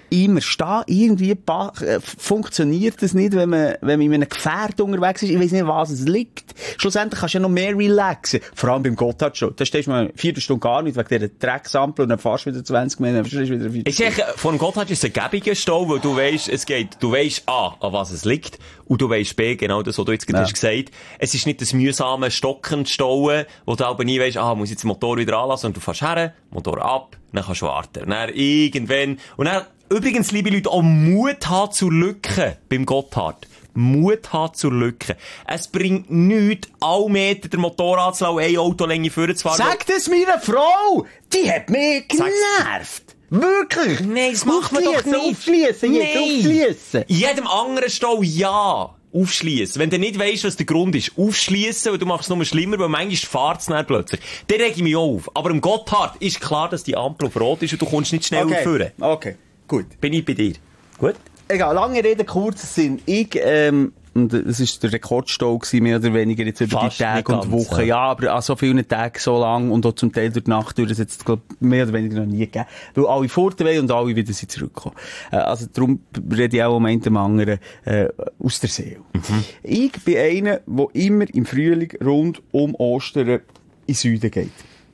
immer stehen. Irgendwie pa- äh, funktioniert das nicht, wenn man, wenn man in einem Gefährt unterwegs ist. Ich weiss nicht, was es liegt. Schlussendlich kannst du ja noch mehr relaxen. Vor allem beim Gotthard schon. Da stehst du mal eine Viertelstunde gar nicht wegen dieser Drecksampel und dann fährst du wieder zwanzig Minuten, dann stehst du wieder eine Viertelstunde. Ist eigentlich, von Gotthard ist es ein gäbiger Stau, weil du weisst, es geht, du weisst A, an was es liegt, und du weisst B, genau das, was du jetzt gerade Ja. hast gesagt. Es ist nicht das mühsame Stocken stauen, wo du aber nie weisst, ah, muss ich jetzt den Motor wieder anlassen, und du fährst her, Motor ab, dann kannst du warten. Und dann irgendwann, und dann, übrigens, liebe Leute, auch Mut haben zur Lücke beim Gotthard. Mut haben zur Lücke. Es bringt nichts, alle Meter den Motor anzulassen, eine Autolänge vorzufahren. Sag das meiner Frau! Die hat mich genervt! Wirklich! Nein, das macht man doch nicht. Aufschliessen, jetzt aufschliessen! In jedem anderen Stau ja. Aufschliessen. Wenn du nicht weisst, was der Grund ist, aufschliessen, weil du machst es nur schlimmer, weil manchmal fährt es dann plötzlich. Dann reg ich mich auf. Aber im Gotthard ist klar, dass die Ampel auf Rot ist und du kommst nicht schnell Okay, vorne. okay, gut. Bin ich bei dir. Gut? Egal, lange Rede, kurzer Sinn. Ich, ähm, und das ist der Rekordstau gewesen, mehr oder weniger jetzt über Fast die Tage nicht und ganz, Wochen. ja. Ja, aber an so vielen Tagen so lang und auch zum Teil durch die Nacht durch, das jetzt, glaub, mehr oder weniger noch nie gegeben. Weil alle fort wollen und alle wieder sind zurückgekommen. Äh, also darum rede ich auch um einen dem anderen, äh, aus der Seele. Mhm. Ich bin einer, der immer im Frühling rund um Ostern in den Süden geht.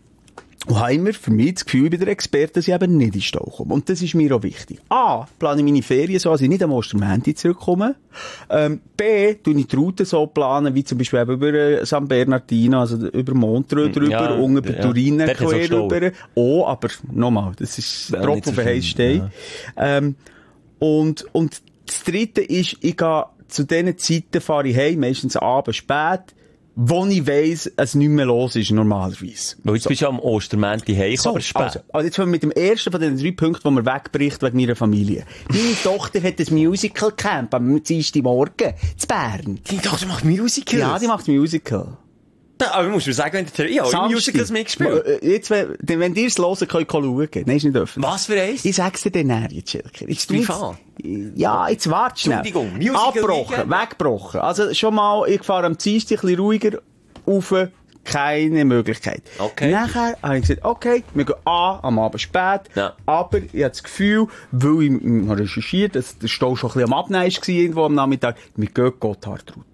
Und habe immer für mich das Gefühl, ich bin der Experte, dass ich eben nicht in den Stau komme. Und das ist mir auch wichtig. A, plane ich meine Ferien so, dass ich nicht am Ostermänti zurückkomme. Ähm, B, tue ich die Route so planen, wie zum Beispiel eben über äh, San Bernardino, also über Montreux drüber, Ja, und über ja. Turin Dort ist auch quer Stau. rüber. Oh, aber nochmal, das ist Ja, Tropfen nicht so auf den schlimm, heißen Stein. Ähm, und, und das Dritte ist, ich gehe zu diesen Zeiten, fahre ich heim, meistens abends spät, wo ich weiss, es nicht mehr los ist, normalerweise. Weil jetzt So. bist du am Ostermänti heim, So, aber spät. also, also jetzt fangen wir mit dem ersten von den drei Punkten, wo mir wegbricht wegen meiner Familie. Meine Tochter hat ein Musical Camp am Dienstagmorgen zu Bern. Deine Tochter macht Musicals? Ja, die macht Musical. Aber musst du mir sagen, wenn du ich habe Samstag. Musicals mitgespielt. Äh, Jetzt, wenn, wenn ihr es hören, könnt ihr schauen. Nein, ist nicht öffentlich. Was für eins? Ich sag's dir dann näher, jetzt, Schilker. Jetzt tu Privat? jetzt- Ja, jetzt warte schnell. Entschuldigung, Musical Abgebrochen, Weekend? weggebrochen. Also schon mal, ich fahre am Dienstag ein bisschen ruhiger rauf, keine Möglichkeit. Okay. Nachher habe ich gesagt, okay, wir gehen an, am Abend spät, Ja. aber ich habe das Gefühl, weil ich mm, habe recherchiert, dass der Stau schon ein bisschen am Abnehmen war, irgendwo am Nachmittag, wir gehen Gotthardroute.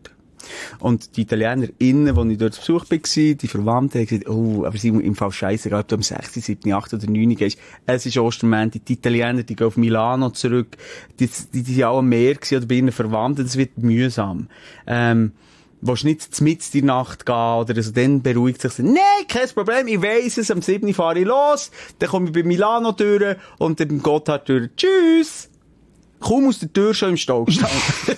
Und die ItalienerInnen, die ich dort zu Besuch war, die Verwandten, haben gesagt, oh, aber sie im Fall scheissegal, ob du am sechsten, siebten, achten oder neunten gehst. Es ist Ostermänti. Die Italiener, die gehen auf Milano zurück. Die, die, die sind auch am Meer gewesen, oder bei ihren Verwandten. Das wird mühsam. Ähm, willst nicht mitten in die Nacht gehen, oder so, dann beruhigt sich. Nein, kein Problem, ich weiss es, am siebten fahre ich los, dann komme ich bei Milano durch, und dann beim Gotthard durch. Tschüss! Kaum aus der Tür schon im Stau gestanden.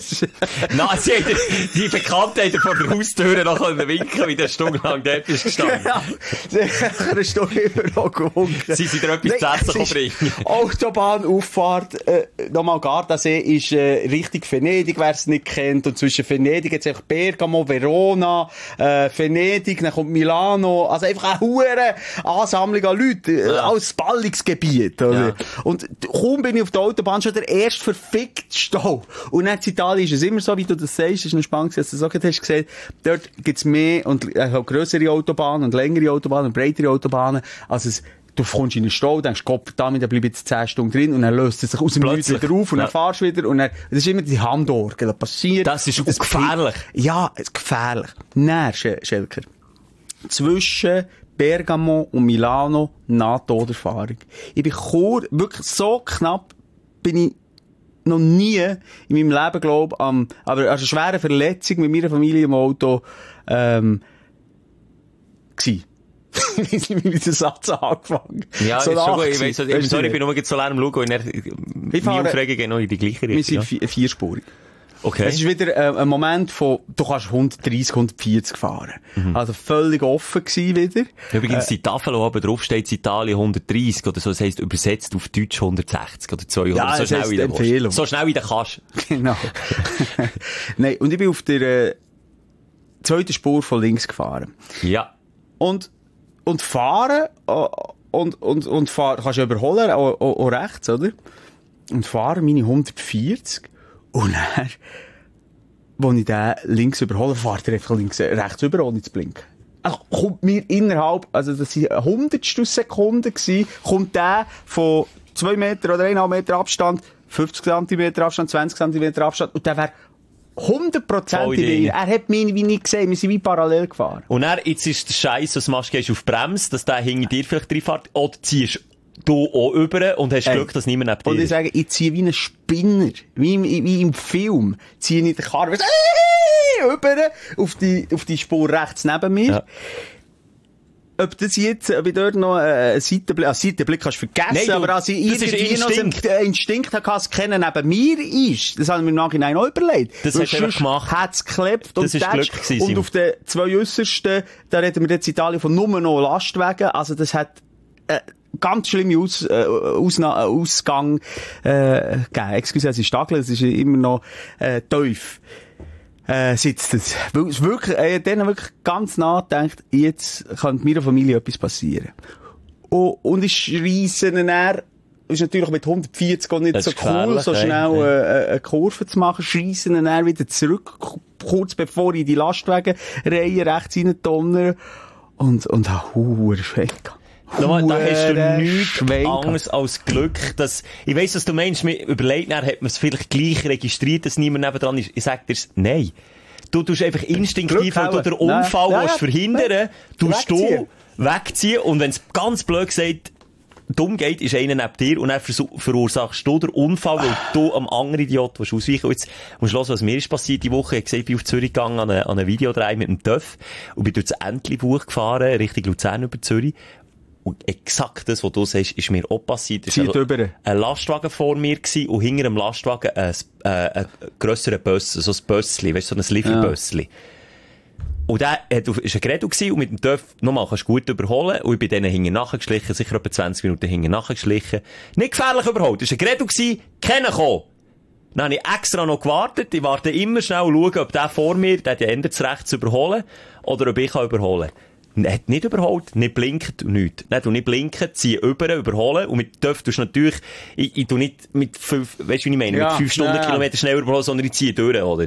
Nein, sie hat, die Bekannte hat vor der Haustür noch einen winken, wie der Stunde lang dort ist gestanden. Ja, sie haben eine Stunde immer noch gewunken. Sie sind dir etwas zu essen es ist bringen. Autobahnauffahrt, äh, nochmal Gardasee ist äh, Richtung Venedig, wer es nicht kennt. Und zwischen Venedig jetzt einfach Bergamo, Verona, äh, Venedig, dann kommt Milano. Also einfach eine hure Ansammlung an Leuten, äh, Ja. als Ballungsgebiet. Oder? Ja. Und kaum bin ich auf der Autobahn schon der erste verfickt Stau. Und dann in Italien ist es immer so, wie du das sagst, ist noch spannend, dass du das auch gerade hast gesagt, dort gibt's mehr und äh, grössere Autobahnen und längere Autobahnen und breitere Autobahnen, als es du kommst in einen Stau, denkst, Gott, damit, da bleib ich jetzt zehn Stunden drin, und dann löst es sich aus dem Nichts Plötzlich. wieder auf, und dann Ja. fahrst du wieder, und dann, das ist immer die Handorgel, das passiert. Das ist Und auch gefährlich. Ja, es ist gefährlich. Nein, Sch- Schelker. Zwischen Bergamo und Milano, Nahtoderfahrung. Ich bin kurz, wirklich so knapp, bin ich noch nie in meinem Leben, glaub, am, aber an einer schweren Verletzung mit meiner Familie im Auto, ähm, gsi. Wie ich mit dem Satz angefangen. Ja, so ist schon gut. Ich nachgesehen. weiss, also, Weisst du sorry, ich nicht? bin nur so lange am Schauen, und dann, meine fahre- Aufregung geht noch in die gleiche Wir Richtung. sind Ja. vi- vierspurig. Okay. Es ist wieder äh, ein Moment von, du kannst hundertdreissig, hundertvierzig fahren. Also völlig offen gewesen wieder. Übrigens, die Tafel, die oben drauf steht, in Italien hundertdreißig oder so, das heisst übersetzt auf Deutsch hundertsechzig oder zweihundert. Ja, so das schnell heisst wie du Empfehlung. willst. So schnell wie du kannst. Genau. Nein, und ich bin auf der äh, zweiten Spur von links gefahren. Ja. Und, und fahren, äh, und, und, und fahren, kannst du überholen, auch, auch, auch rechts, oder? Und fahren meine hundertvierzig. Und dann, als ich den links überhole, fährt er einfach links, rechts über, ohne zu blinken. Also kommt mir innerhalb, also das sind Hundertstel Sekunden gewesen, kommt der von zwei Meter oder eineinhalb Meter Abstand, fünfzig Zentimeter Abstand, zwanzig Zentimeter Abstand, und der wäre hundert Prozent in mir. Er hat mich wie nicht gesehen, wir sind wie parallel gefahren. Und dann, jetzt ist der Scheiß, was du machst, gehst auf Bremse, dass der hinter dir vielleicht reinfährt, oder ziehst du auch über und hast Glück, dass niemand neben dir ist. Und ich sage, ich ziehe wie ein Spinner, wie im, wie im Film, ziehe ich den Karren über auf die, auf die Spur rechts neben mir. Ja. Ob das jetzt, ob ich dort noch einen Seitenblick, einen Seitenblick kannst du vergessen, Nein, du, aber als ich irgendwie noch so einen Instinkt hatte, es kennen neben mir ist, das habe ich mir im Nachhinein auch überlegt. Das hast du einfach gemacht. Hat's geklebt und das ist Glück gewesen, und auf den zwei äussersten, da reden wir jetzt in Italien von nur noch Lastwagen, also das hat, äh, ganz schlimme Aus, äh, Ausna- Ausgang, äh, gegeben. Excuse, es ist Stagel, es ist immer noch, äh, tief. Äh, sitzt es. Weil es wirklich, äh, denen wirklich ganz nachdenkt, jetzt könnte meiner Familie etwas passieren. Und, und ich schreisse ihn dann, ist natürlich mit hundertvierzig auch nicht das so cool, so schnell ja. äh, eine Kurve zu machen, schreisse ihn dann wieder zurück, kurz bevor ich die Lastwagenreihe rechts rein donnere. Und, und habe huere Schweck. Nochmal, da hast du nichts anderes als Glück, dass, ich weiss, was du meinst, mir überlegt, dann hat man es vielleicht gleich registriert, dass niemand nebendran ist. Ich sag dir's, nein. Du tust einfach instinktiv, weil du den Unfall nein. willst verhindern, tust du wegziehen. wegziehen, und wenn es ganz blöd gesagt dumm geht, ist einer neben dir, und dann verursachst du den Unfall, weil du am anderen Idiot willst ausweichen. Und jetzt musst du hören, was mir ist passiert die Woche. Ich habe gesehen, ich bin auf Zürich gegangen an einen eine Videodreh mit dem Töff und bin durch das Entlebuch gefahren, Richtung Luzern über Zürich. Und exakt das, was du sagst, ist mir auch passiert. Es war ein, ein Lastwagen vor mir gewesen, und hinter dem Lastwagen ein, äh, ein grösserer Bus, so ein Bössli, weißt du, so ein Lieferbössli. Ja. Und der hat, ist ein Gerät gewesen, und mit dem Töff, nochmal, kannst du gut überholen, und ich bin denen hinten nachgeschlichen, sicher etwa zwanzig Minuten hinten nachgeschlichen. Nicht gefährlich überholt, es war ein Gerät gewesen, keiner gekommen. Dann habe ich extra noch gewartet, ich warte immer schnell und schaue, ob der vor mir, der hat ja ändert das Recht zu überholen, oder ob ich kann überholen. Er hat nicht überholt, nicht blinkt und nichts. Nicht, und nicht blinken, ziehen über, überholen. Und mit Töff tust du natürlich, ich, ich tu nicht mit fünf, weißt du, wie ich meine, ja, mit fünf Stundenkilometer ja. schneller überholen, sondern ich ziehe durch, oder?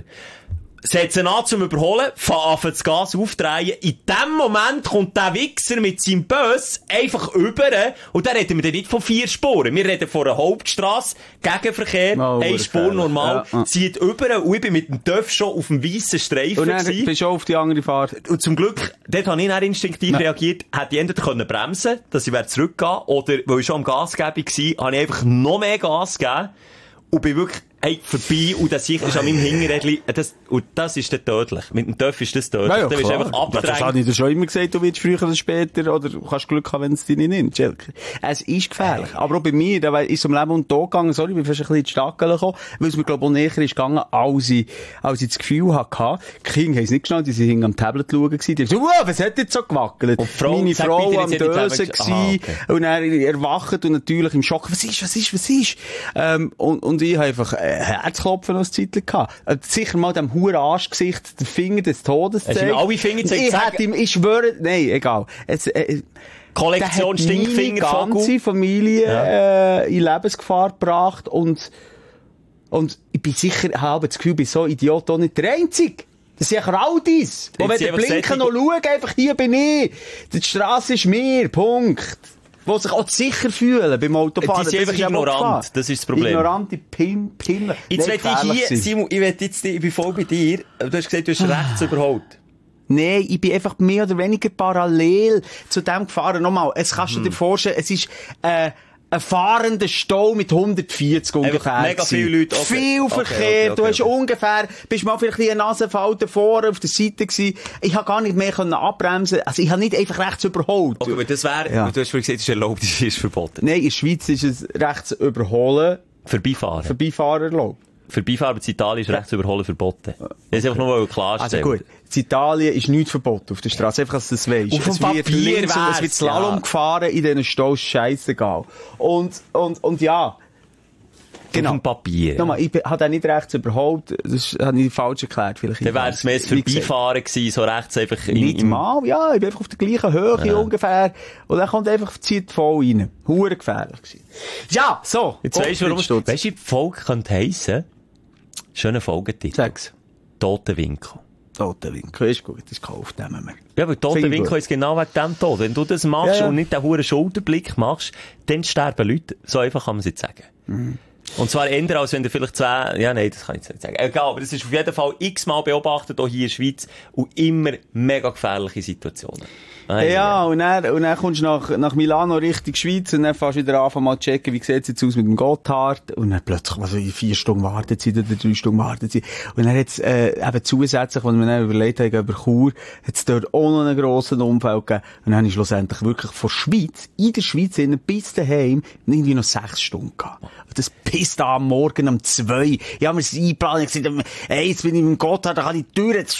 Setze ihn an zum Überholen, fang an das Gas aufdrehen. In dem Moment kommt der Wichser mit seinem Bus einfach über, und da reden wir dann nicht von vier Spuren. Wir reden von einer Hauptstrasse, Gegenverkehr, oh, eine Spur normal, ja, ja. zieht über, und ich bin mit dem Töff schon auf dem weißen Streifen. Und dann gewesen. Bist du auch auf die andere Fahrt. Und zum Glück, dort habe ich dann instinktiv ja. reagiert, hätte ich entweder können bremsen, dass ich zurückgehen, oder, weil ich schon am Gasgebung war, habe ich einfach noch mehr Gas gegeben. Und bin wirklich, hey, vorbei, und das sicher ist an meinem Hinterrädchen, das, und das ist dann tödlich. Mit dem Töff ist das tödlich. Ja, ja, da wirst du einfach abgedrängt. Das habe ich dir schon immer gesagt, du willst früher oder später, oder du kannst Glück haben, wenn es dich nicht nimmt, Schelke. Es ist gefährlich. Hey. Aber auch bei mir, da ist es um Leben und Tod gegangen, sorry, ich bin fast ein bisschen in die Stackeln gekommen, weil es mir, glaube ich, auch näher ist gegangen, als ich, als ich das Gefühl hatte, die Kinder haben es nicht geschnallt, die sind am Tablet schauen gewesen, die haben gesagt, wow, was hat jetzt so gewackelt? Und Frau, meine Frau bitte, am Dösen gewesen, okay. Und dann erwacht und natürlich im Schock, was ist, was ist, was ist? Ähm, und, und ich habe einfach, äh, Herzklopfen noch ein Zeitchen gehabt. Äh, sicher mal dem huren Arschgesicht, den Finger des Todes zeigen. Hast du ihm alle Finger gezeigt? Ich hätte ihm, ich schwöre, nein, egal. Es, äh, Kollektion Stinkfinger, die ganze Familie, ja. äh, in Lebensgefahr gebracht, und, und ich bin sicher, ich habe das Gefühl, ich bin so Idiot auch nicht der Einzige. Das sind ja Kraudis. Und wenn der Blinken noch schaut, einfach hier bin ich. Die Strasse ist mir, Punkt. Die sich auch sicher fühlen beim Autofahren. Die sind einfach ignorant, das ist das Problem. Ignorante Pim, Pimmel. Jetzt will ich hier, Simon, ich will jetzt, ich bin voll bei dir. Du hast gesagt, du hast rechts überholt. Nein, ich bin einfach mehr oder weniger parallel zu dem gefahren. Nochmal, es kannst du hm. dir vorstellen, es ist, äh, ein fahrender Stau mit hundertvierzig ungefähr. Mega viele Leute. Okay. Viel Verkehr. Okay, okay, okay, du hast okay. ungefähr, bist mal vielleicht eine Nasenfalte vorne auf der Seite gewesen. Ich habe gar nicht mehr können abbremsen. Also ich habe nicht einfach rechts überholt. Okay, aber das wäre, ja. du hast vorhin gesagt, es ist erlaubt, es ist verboten. Nein, in der Schweiz ist es rechts überholen. Vorbeifahren. Vorbeifahren erlaubt. Vorbeifahren in Italien ist rechts überholen verboten. Das ist einfach nur klarstellen. Also gut. In Italien ist nichts verboten auf der Straße. Einfach, dass du das weisst. Und vom es Papier wird links und es wird Slalom ja. gefahren in diesen Staus. Scheissegal. Und, und, und ja. Genau. Auf dem Papier. Nochmal, ich habe den nicht rechts überholt. Das habe ich falsch erklärt. Vielleicht dann wäre es mehr das Vorbeifahren gewesen, so rechts einfach in, nicht im... mal, ja. Ich bin einfach auf der gleichen Höhe ja. ungefähr. Und dann kommt einfach, zieht voll rein. Hure gefährlich gewesen. Ja, so. Jetzt weisst du, warum es, weisst du, die Folge könnte heissen? Schöner Folgetitel. Sag's. Totenwinkel. Totenwinkel, ist gut, das ist gekauft, nehmen wir. Ja, aber Totenwinkel ist genau wegen dem Tod. Wenn du das machst ja, ja. und nicht den hohen Schulterblick machst, dann sterben Leute. So einfach kann man es jetzt sagen. Mhm. Und zwar eher, als wenn du vielleicht zwei, ja, nein, das kann ich nicht sagen. Egal, aber das ist auf jeden Fall x-mal beobachtet, auch hier in der Schweiz, und immer mega gefährliche Situationen. Ah, ja, ja, und dann, und dann kommst du nach, nach Milano Richtung Schweiz und dann fährst du wieder an, mal checken, wie sieht's jetzt aus mit dem Gotthard. Und dann plötzlich, also vier Stunden Wartezeit oder drei Stunden Wartezeit. Und dann hat's, äh, eben zusätzlich, als wir dann überlegt haben, über Chur, hat's dort auch noch einen grossen Unfall gegeben. Und dann habe ich schlussendlich wirklich von Schweiz, in der Schweiz, bis daheim, irgendwie noch sechs Stunden gehabt. Und das pisst am Morgen um zwei. Ich habe mir das eingeplant, ich gesagt, ey, jetzt bin ich im Gotthard, da kann ich die Tür jetzt,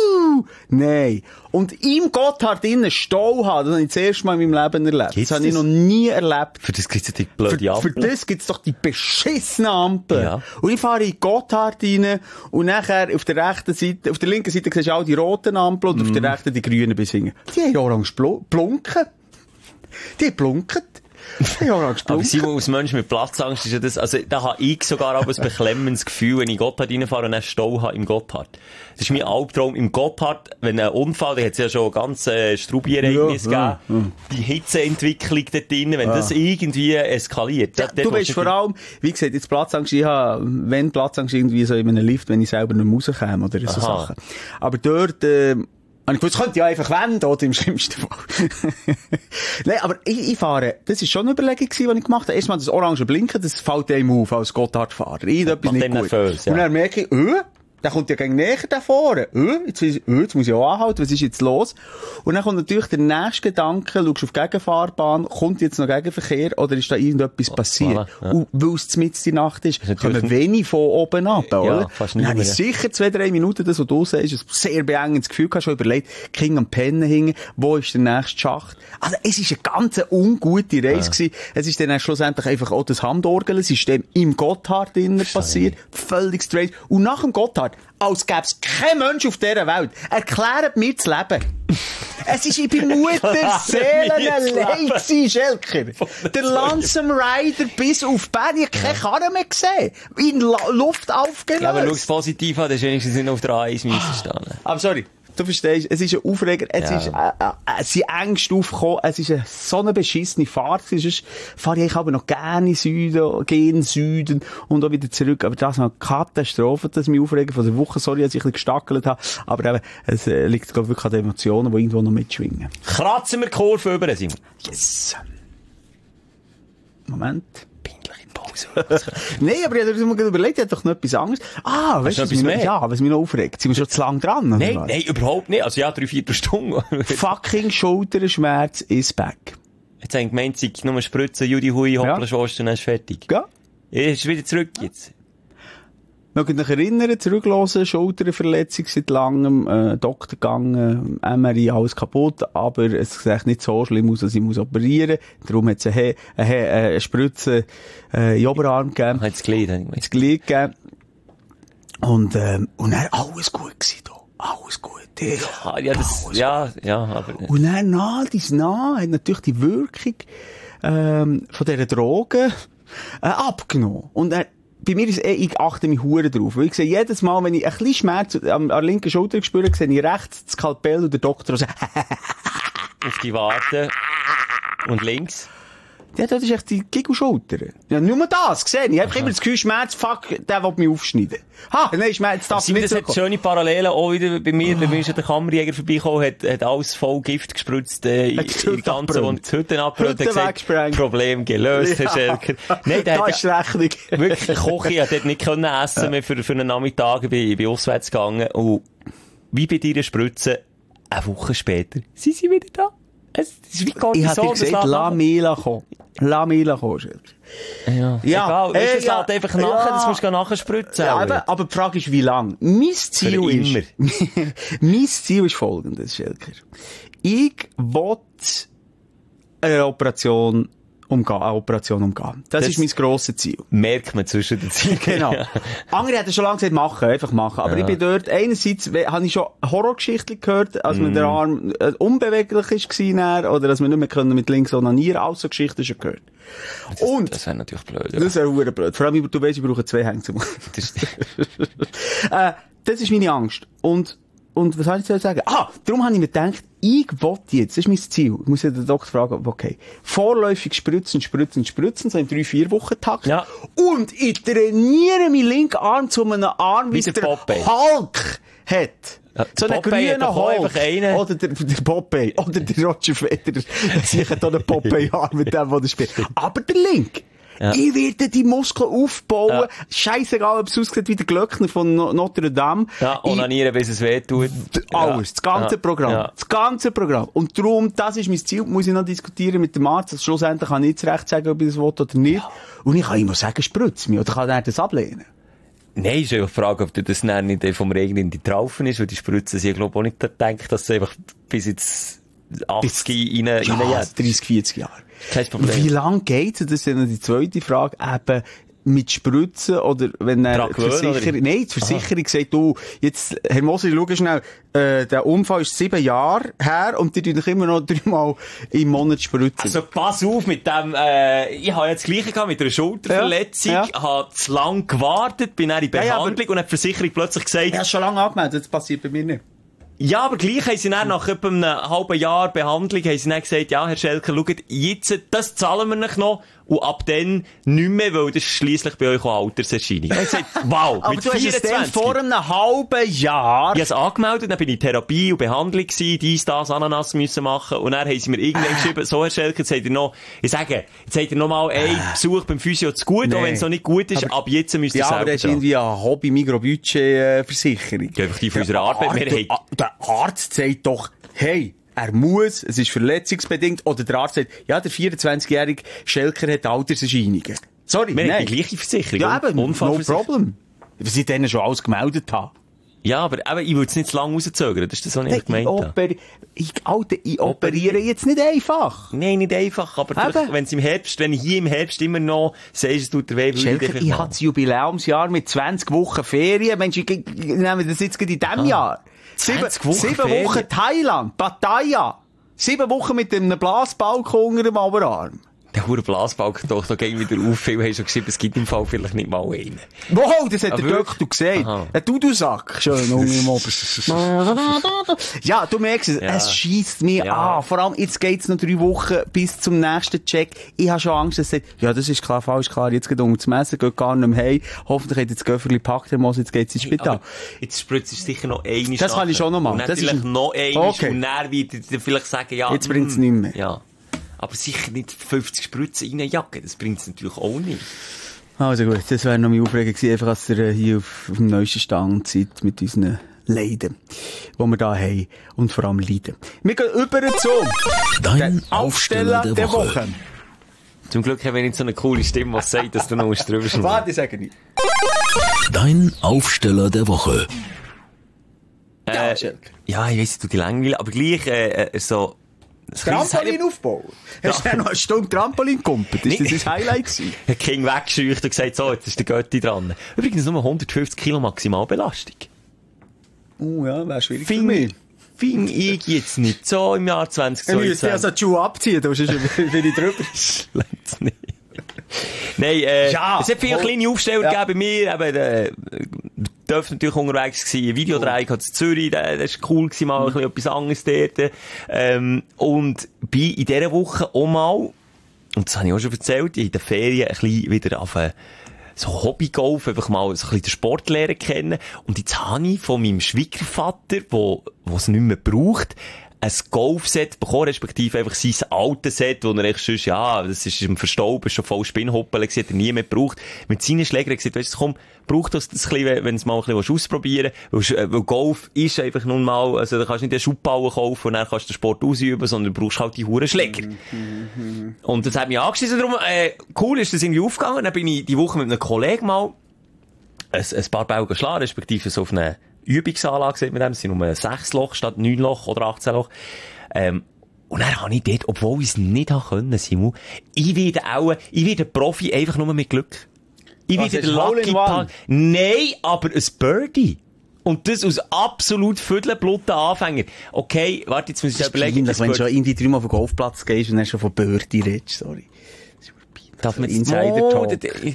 nein. Und im Gotthard innen Stau haben, das habe ich das erste Mal in meinem Leben erlebt. Gibt's das habe ich das? noch nie erlebt. Für das gibt's ja die blöde Für, Ampel. für das gibt's doch die beschissene Ampel. Ja. Und ich fahre in Gotthard rein und nachher auf der rechten Seite, auf der linken Seite siehst du auch die roten Ampeln und mm. auf der rechten die grünen bis hinten. Die haben orange blunken. Die haben blunken. Ja, aber Simon, als Mensch mit Platzangst ist ja das, also da habe ich sogar auch ein beklemmendes Gefühl, wenn ich Gotthard reinfahre und einen Stau habe im Gotthard. Das ist mein Albtraum im Gotthard, wenn ein Unfall, da hat es ja schon ganz äh, Strubiereignis ja, gegeben, ja. Die Hitzeentwicklung dort drin, wenn ja. das irgendwie eskaliert. Ja, du weißt vor allem, wie gesagt, jetzt Platzangst, ich habe, wenn Platzangst irgendwie so in einem Lift, wenn ich selber nicht rauskomme oder so Aha. Sachen. Aber dort, äh, und ich wusste, das könnte ja einfach wenden, oder im schlimmsten Fall. Nein, aber ich, ich fahre, das war schon eine Überlegung gewesen, die ich gemacht habe. Erstmal das orange Blinken, das fällt einem auf als Gotthardfahrer. Irgendetwas nicht gut. Nervös, ja. Und dann merke ich, äh, der kommt ja gegen näher da vorne. Äh, jetzt, äh, jetzt muss ich auch anhalten, was ist jetzt los? Und dann kommt natürlich der nächste Gedanke, schaust auf die Gegenfahrbahn, kommt jetzt noch Gegenverkehr oder ist da irgendetwas oh, passiert? Voilà, ja. Und weil es mitten in der Nacht ist, kommen wenig von oben ab, oder? Ja, fast nicht dann habe ich sicher zwei, drei Minuten, das, was du sagst, ein sehr beengendes Gefühl gehabt, schon überlegt, King am Pennen hingen, wo ist der nächste Schacht? Also, es ist eine ganz ungute Reise ja. gewesen. Es ist dann schlussendlich einfach auch das Handorgelsystem im Gotthard drinnen passiert. Völlig strange. Und nach dem Gotthard, als gäbe es kein Mensch auf dieser Welt, erklärt mir das Leben. Es ist, ich bin Mutter Seelen allein gewesen, Schelker. Der Lonesome Rider bis auf Bern, ich habe keine Karre mehr gesehen. In La- Luft aufgelöst. Ja, aber schau es positiv an, das ist wenigstens nicht auf der A eins müssen stehen. Aber sorry. Du verstehst, es ist ein Aufreger, es ja. ist, äh, äh, es sind Ängste aufgekommen, es ist eine, so eine beschissene Fahrt, sonst fahre ich aber noch gerne in Süden, gehe in Süden und auch wieder zurück, aber das ist eine Katastrophe, das ist mich aufregen von der Woche, sorry, dass ich ein bisschen gestackelt habe, aber eben, es äh, liegt, glaube ich, wirklich an den Emotionen, die irgendwo noch mitschwingen. Kratzen wir die Kurve über, Simon. Yes. Moment. Nein, aber ich habe mir überlegt, ich habe doch noch etwas anderes. Ah, weißt du, was, mich, ja, was mich noch aufregt? Sind wir schon zu lang dran? Nein, oder nein, überhaupt nicht. Also ja, drei, vier Stunden. Fucking Schulterschmerz is back. Jetzt haben gemeint, sie nur spritzen, Judy Hui, hoppla, ja. Schwester, und dann ist fertig. Ja. Ist wieder zurück jetzt. Mögt euch erinnern, zurückhören, Schulterverletzung seit langem, äh, Doktor gegangen, M R I, alles kaputt, aber es sieht nicht so schlimm aus, dass ich muss operieren. Darum hat es eine, eine, eine Spritze, äh, in den Oberarm gegeben. Hat es Glied, das Glied gegeben. Und, ähm, und dann alles gut gewesen, da. Alles gut. Ja, ja, das, ja, ja, aber. Und dann nah, dies nah, hat natürlich die Wirkung, ähm, von dieser Drogen, äh, abgenommen. Und er, bei mir ist eh, ich achte mich hure drauf. Weil ich sehe jedes Mal, wenn ich ein bisschen Schmerz an, an der linken Schulter spüre, sehe ich rechts das Skalpell und der Doktor so auf die Warte. Und links? Ja, das ist echt die Giggelschulter. Ja, nur das, gesehen. Ich habe immer das Gefühl, Schmerz, fuck, der will mich aufschneiden. Ha, nein, Schmerz, darf nicht so. Das hat schöne Parallelen auch wieder bei mir. Oh. Bei mir ist ja der Kammerjäger vorbeigekommen, hat, hat alles voll Gift gespritzt, äh, in die ganze, und die Hütten abgebrannt, hat gesagt, Problem gelöst, ja. Herr Schelker. Nein, der da hat ist Rechnung. Wirklich Kochi, hat dort nicht können essen mehr für, für einen Nachmittag, ich bin, bin auswärts gegangen, und wie bei dir Spritze, eine Woche später, sind sie wieder da. Es ist wie Cortison. Ich hatte gesagt, lass mich kommen. Lass mich kommen, Schelker. Ja. Ja. Egal, weißt, es äh, ja. halt einfach nachher, ja. Das musst du nachher spritzen. Ja, aber, aber die Frage ist, wie lang? Mein Ziel Für ist, mein Ziel ist folgendes, Schelker. Ich will eine Operation umgehen, eine Operation umgehen. Das, das ist mein grosses Ziel. Merkt man zwischen den Zielen. Genau. Ja. Andere hätten schon lange gesagt, machen, einfach machen. Aber ja. Ich bin dort, einerseits, habe ich schon Horrorgeschichten gehört, als mm. mir der Arm äh, unbeweglich war, oder dass wir nicht mehr können mit links onanieren, all so Geschichten schon gehört. Das, Und, das wäre natürlich blöd. Ja. Das wäre verdammt blöd. Vor allem, du weißt, ich brauche zwei Hänge zu machen. Das, äh, das ist meine Angst. Und und was soll ich jetzt sagen? Ah, darum habe ich mir gedacht, ich wollte jetzt, das ist mein Ziel, ich muss ja den Doktor fragen, okay, vorläufig spritzen, spritzen, spritzen, so in drei, vier Wochen Takt. Ja. Und ich trainiere meinen linken Arm zu einem Arm, wie Wie der der Popeye. Hulk hat. Ja, So der einen Popeye hat grünen doch auch Hulk. einfach einen. Oder der, der Popeye. Oder der Roger Federer. Ich habe hier einen Popeye-Arm mit dem, der spielt. Aber der Link. Ja. Ich werde die Muskeln aufbauen. Ja. Scheissegal, ob es aussieht wie der Glöckner von No- Notre Dame. Ja, onanieren, bis es weh tut. Alles, Ja. das ganze Ja. Programm. Ja. Das ganze Programm. Und darum, das ist mein Ziel, muss ich noch diskutieren mit dem Arzt. Also schlussendlich kann ich nicht recht sagen, ob ich das will oder nicht. Ja. Und ich kann immer sagen, spritz mich. Oder kann er das ablehnen? Nein, ist ja die Frage, ob du das dann nicht vom Regen in die Traufen ist, weil die Spritzen sie, glaube ich, auch nicht denken, dass sie einfach bis jetzt achtzig rein, rein Ja, jetzt. dreißig, vierzig Jahre. Kein Problem. Wie lange geht's? Das ist dann die zweite Frage. Eben, mit Spritzen oder wenn er Dran die gewöhnen, Versicherung, oder? nein, die Versicherung sagt, du, jetzt, Herr Moser, schau schnell, äh, der Unfall ist sieben Jahre her und die tun dich immer noch dreimal im Monat spritzen. Also pass auf mit dem, äh, ich habe jetzt das Gleiche gehabt mit einer Schulterverletzung, Ja, habe zu lang gewartet, bin dann in Ja, ja, Behandlung aber- und hat die Versicherung plötzlich gesagt, Ich habe schon lange angemeldet, das passiert bei mir nicht. ja, aber gleich haben sie dann nach etwa einem halben Jahr Behandlung, haben sie dann gesagt, ja, Herr Schelker, schaut, jetzt, das zahlen wir nicht noch, und ab dann nicht mehr, weil das ist schliesslich bei euch auch Alterserscheinung. Ich habe gesagt, wow, Aber mit du hast es dann vierundzwanzig. vor einem halben Jahr... Ich habe es angemeldet, dann bin ich in Therapie und Behandlung gewesen, dies, das, Ananas müssen machen, und dann haben sie mir irgendwann geschrieben, so, Herr Schelker, jetzt habt ihr noch, ich sage, jetzt habt ihr noch mal einen Besuch beim Physio zu gut, Nee. auch wenn es noch nicht gut ist, Aber- ab jetzt müsst ihr Ja, aber selber das ist zahlen. irgendwie eine Hobby-Mikrobudget-Versicherung. Ja, einfach die von unserer Arbeit, wir haben- Der Arzt sagt doch, hey, er muss, es ist verletzungsbedingt, oder der Arzt sagt, ja, der vierundzwanzigjährige Schelker hat Alterserscheinungen. Sorry, Wir haben nein. die gleiche Versicherung. Ja, eben, no Unfallversicherung. problem. Was ich denen schon alles gemeldet habe. Ja, aber, aber ich will es nicht zu lange rauszögern, das ist das, was ich Ich, gemeint habe. operi ich, Alter, ich operiere jetzt nicht einfach. Nein, nicht einfach, aber Eben. vielleicht, wenn es im Herbst, wenn ich hier im Herbst immer noch sehe, es tut der weh, will Schelker, einfach ich machen. habe das Jubiläumsjahr mit zwanzig Wochen Ferien. Mensch, ich, ich, ich nehme das jetzt gerade in diesem Jahr. Sieben, zwanzig Wochen sieben Ferien? Wochen Thailand, Pattaya. Sieben Wochen mit einem Blasbalken unter dem Oberarm. Der hure Blasbalken doch, da gehen wieder auf. Viele haben schon geschrieben, es gibt im Fall vielleicht nicht mal einen. Wow, das hat Ah, der wirklich? Doktor gesagt. Aha. Ein Dudusack. Schön, unten im Ober. Ja, du merkst es, Ja. es scheisst mich Ja. an. Vor allem, jetzt geht's noch drei Wochen bis zum nächsten Check. Ich habe schon Angst, dass es sagt, ja, das ist klar, falsch, klar, jetzt geht um das Messen, geht gar nicht mehr heim. Hoffentlich hat jetzt das Göfferli gepackt, Herr Moos, jetzt geht's ins Spital. Aber jetzt spritzt es sicher noch einmal. Das kann ich schon noch machen. Und dann Das ist vielleicht ein- noch einmal. Okay. Und dann wird er vielleicht sagen, ja. Jetzt bringt's mm, nicht mehr. Ja. Aber sicher nicht fünfzig Spritzen in eine Jacke. Das bringt es natürlich auch nicht. Also gut, das wäre noch meine Aufregung gewesen, einfach, dass ihr äh, hier auf, auf dem neuesten Stand seid mit unseren Leiden, die wir da haben. Und vor allem Leiden. Wir gehen über zu Dein Aufsteller der Woche. Zum Glück haben wir nicht so eine coole Stimme, die sagt, dass du noch musst drüber schneiden. Warte, ich sage nicht. Dein Aufsteller der Woche. Ja, Äh, Schelker. ja, ich weiss, du die langweilig, aber gleich, äh, äh, so, Trampolin aufbauen. Hast du dann noch eine Stunde Trampolin gekumpelt? Ist das Nicht- dein Highlight gewesen? der King weggescheucht und gesagt, so, jetzt ist der Götti dran. Übrigens nur hundertfünfzig Kilo Maximalbelastung. Oh ja, wäre schwierig für Fing, mich. fing ich jetzt nicht so im Jahr Ich müsste zweitausendzweiundzwanzig. also die Schuhe abziehen, da sonst bin ich drüber. Längt's nicht. Nein, äh, Ja, es hat viele voll. kleine Aufsteller Ja. gegeben bei mir, eben, äh, dürfte natürlich unterwegs gewesen, ein Videodreieck hat in Zürich, das das ist cool gewesen, mal ein bisschen etwas anderes dort, ähm, und bin in dieser Woche auch mal, und das habe ich auch schon erzählt, in den Ferien ein bisschen wieder auf eine, so Hobbygolf, einfach mal so ein bisschen den Sport lernen kennen, und jetzt habe ich von meinem Schwiegervater, wo, wo es nicht mehr braucht, ein Golfset bekommen, respektive einfach sein altes Set, wo er echt sonst, ja, das ist im Verstauben, schon voll Spinnhoppeln gewesen, hat er nie mehr gebraucht. Mit seinen Schlägern gesagt, weißt du, komm, brauch das, das ein bisschen, wenn du es mal ein bisschen ausprobieren willst. Weil, weil Golf ist einfach nun mal, also da kannst du nicht einen Schubballen kaufen und dann kannst du den Sport ausüben, sondern du brauchst halt die huren Schläger. Und das hat mich angeschissen, darum, äh, cool ist das irgendwie aufgegangen. Dann bin ich die Woche mit einem Kollegen mal ein, ein paar Bälle geschlagen, respektive so auf eine Übungsanlage, sieht man dem. Es sind nur sechs Loch statt neun Loch oder achtzehn Loch. Ähm, und dann habe ich dort, obwohl ich es nicht haben können, Simon, ich werde auch, ich werde Profi einfach nur mit Glück. Ich Was, werde ist der Hole in Lucky One? Pack. Nein, aber ein Birdie. Und das aus absolut viertelbluten Anfänger. Okay, warte, jetzt muss ich Das es ist überlegen. peinlich, das wenn du Birdie- schon irgendwie dreimal auf den Golfplatz gehst und dann schon von Birdie redest, sorry. Darf man Insider-Talk. Oh, d- d-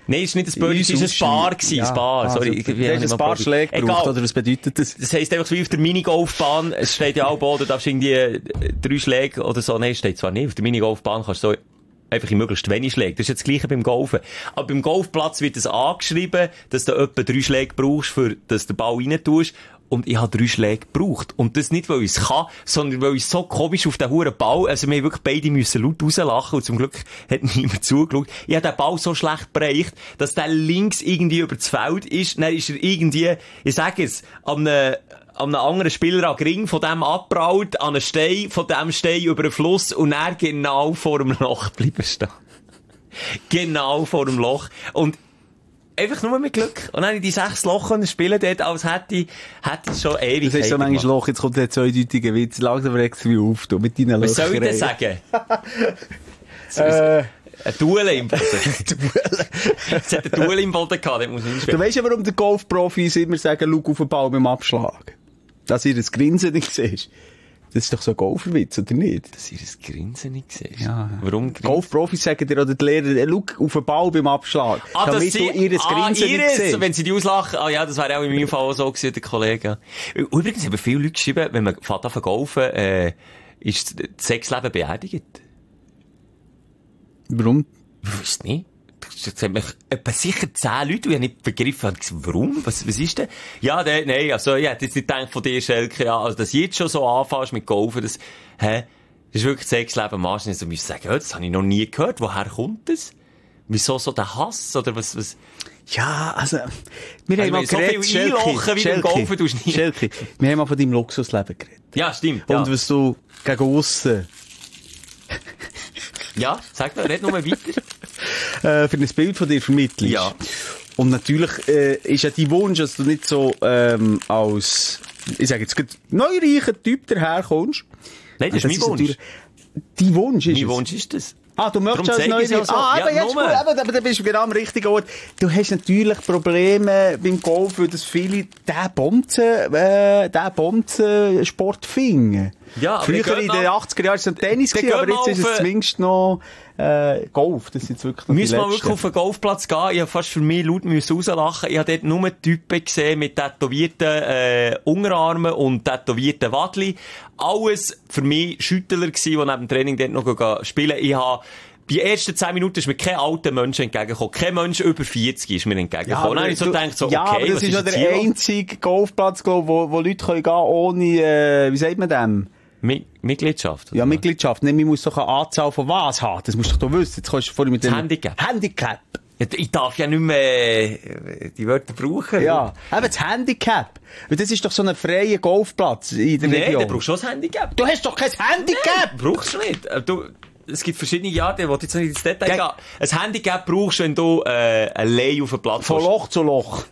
Nein, es war nicht ein Bölli, es war ein Bar gewesen, ja. ein Bar, ah, sorry. Also, du hast ein paar Schläge gebraucht, oder was bedeutet das? Das heisst einfach so wie auf der Minigolfbahn, es steht ja auch oben, du darfst irgendwie drei Schläge oder so, nein, es steht zwar nicht, auf der Minigolfbahn kannst du so einfach in möglichst wenig Schläge. Das ist jetzt das Gleiche beim Golfen. Aber beim Golfplatz wird es angeschrieben, dass du etwa drei Schläge brauchst, für, dass du den Ball rein tust. Und ich habe drei Schläge gebraucht. Und das nicht, weil ich es kann, sondern weil ich so komisch auf den huren Ball, also wir wirklich beide müssen laut rauslachen und zum Glück hat niemand zugeschaut. Ich habe den Ball so schlecht bereicht, dass der links irgendwie über das Feld ist. Dann ist er irgendwie, ich sage es, an einem, an einem anderen Spieler an Ring von dem abbraut, an einen Stein, von dem Stein über den Fluss und er genau vor dem Loch bleiben stehen. Genau vor dem Loch. Und einfach nur mit Glück. Und dann habe ich die sechs Loch spielen dort, als hätte ich, hätte ich schon ewig. Das ist so manchmal Loch, jetzt kommt der zweideutige Witz. Langsam regst du mich auf, du, mit deinen Löchern. Was soll ich denn sagen? äh, Ein Duell im Boden. Es hat ein Duell im Boden gehabt, das muss ich nicht Du weisst ja, warum die Golfprofis immer sagen, schau auf den Ball beim Abschlag. Dass ihr das Grinsen nicht siehst. Das ist doch so ein Golferwitz, oder nicht? Dass ihr das Grinsen nicht siehst. Ja. Warum Grinsen? Golfprofis sagen dir, oder die Lehrer, schau auf den Ball beim Abschlag. Ah, damit sie, du ihr das ah, Grinsen ihres, nicht siehst. wenn sie die auslachen. Ah ja, das wäre auch in meinem Fall auch so gewesen, der Kollege. Übrigens haben viele Leute geschrieben, wenn man fährt an verkaufen, äh, ist das Sexleben beerdigt. Warum? Ich weiss nicht. Das hat mich etwa sicher zehn Leute, die ich nicht begriffen habe, warum? Was, was ist denn? Ja, der, nein, also, ich hätte jetzt nicht gedacht von dir, Schelke, ja, also, dass du jetzt schon so anfängst mit Golfen, das, hä? Das ist wirklich Sexleben, Marsch, nicht so, müssen sagen, ja, das habe ich noch nie gehört, woher kommt das? Wieso so der Hass, oder was, was? Ja, also, wir Also, haben mal so geredet, viel einlochen wie beim Golfen tust du nie. Schelke, wir haben mal von deinem Luxusleben geredet. Ja, stimmt, Und ja. was du gegen aussen, Ja, sag mal, red nur mal weiter. äh, für ein Bild von dir vermittelst. Ja. Und natürlich, äh, ist ja dein Wunsch, dass du nicht so, ähm, als, ich sage jetzt, neureicher Typ daherkommst. Nein, das, das ist mein Wunsch. Natürlich, dein Wunsch ist Mein es. Wunsch ist das. Ah, du möchtest als Darum zeige ich Neureicher. es ja so. Ah, Ja, aber jetzt nur. gut, aber, aber dann bist du genau am richtigen Ort. Du hast natürlich Probleme beim Golf, weil das viele den Bonzen, äh, den Bonzen-Sport finden. Ja, aber früher dann in geht den mal- achtziger Jahren war es noch Tennis, Dann gewesen, aber geht jetzt mal ist es auf, äh, zumindest noch äh, Golf. Das ist jetzt wirklich noch die Müssen wir letzten. wirklich auf den Golfplatz gehen? Ich habe fast für mich laut müssen rauslachen. Ich habe dort nur Typen gesehen mit tätowierten äh, Unterarmen und tätowierten Wadli. Alles für mich Schüttler gewesen, die neben dem Training dort noch gehen spielen. Ich habe bei den ersten zehn Minuten ist mir kein alter Mensch entgegengekommen. Kein Mensch über vierzig ist mir entgegengekommen. Dann habe ich so du- gedacht, so, ja, okay, aber das was ist ja jetzt der hier los? einzige Golfplatz, glaub, wo, wo Leute können gehen ohne, äh, wie sagt man dem? Mi- Mitgliedschaft. Ja, oder? Mitgliedschaft. Nee, man muss doch eine Anzahl von was haben. Das musst du doch wissen. Jetzt kannst du vorhin mit dem... Handicap. Handicap. Ja, Ich darf ja nicht mehr äh, die Wörter brauchen. Ja. Eben das Handicap. Und das ist doch so ein freier Golfplatz in der Nein, Region. dann brauchst du schon ein Handicap. Du hast doch kein Handicap! Brauchst du nicht. Äh, Du, es gibt verschiedene Jahre, ich will jetzt nicht ins Detail Ge- gehen. Ein Handicap brauchst du, wenn du äh, allein auf den Platz Von willst. Loch zu Loch.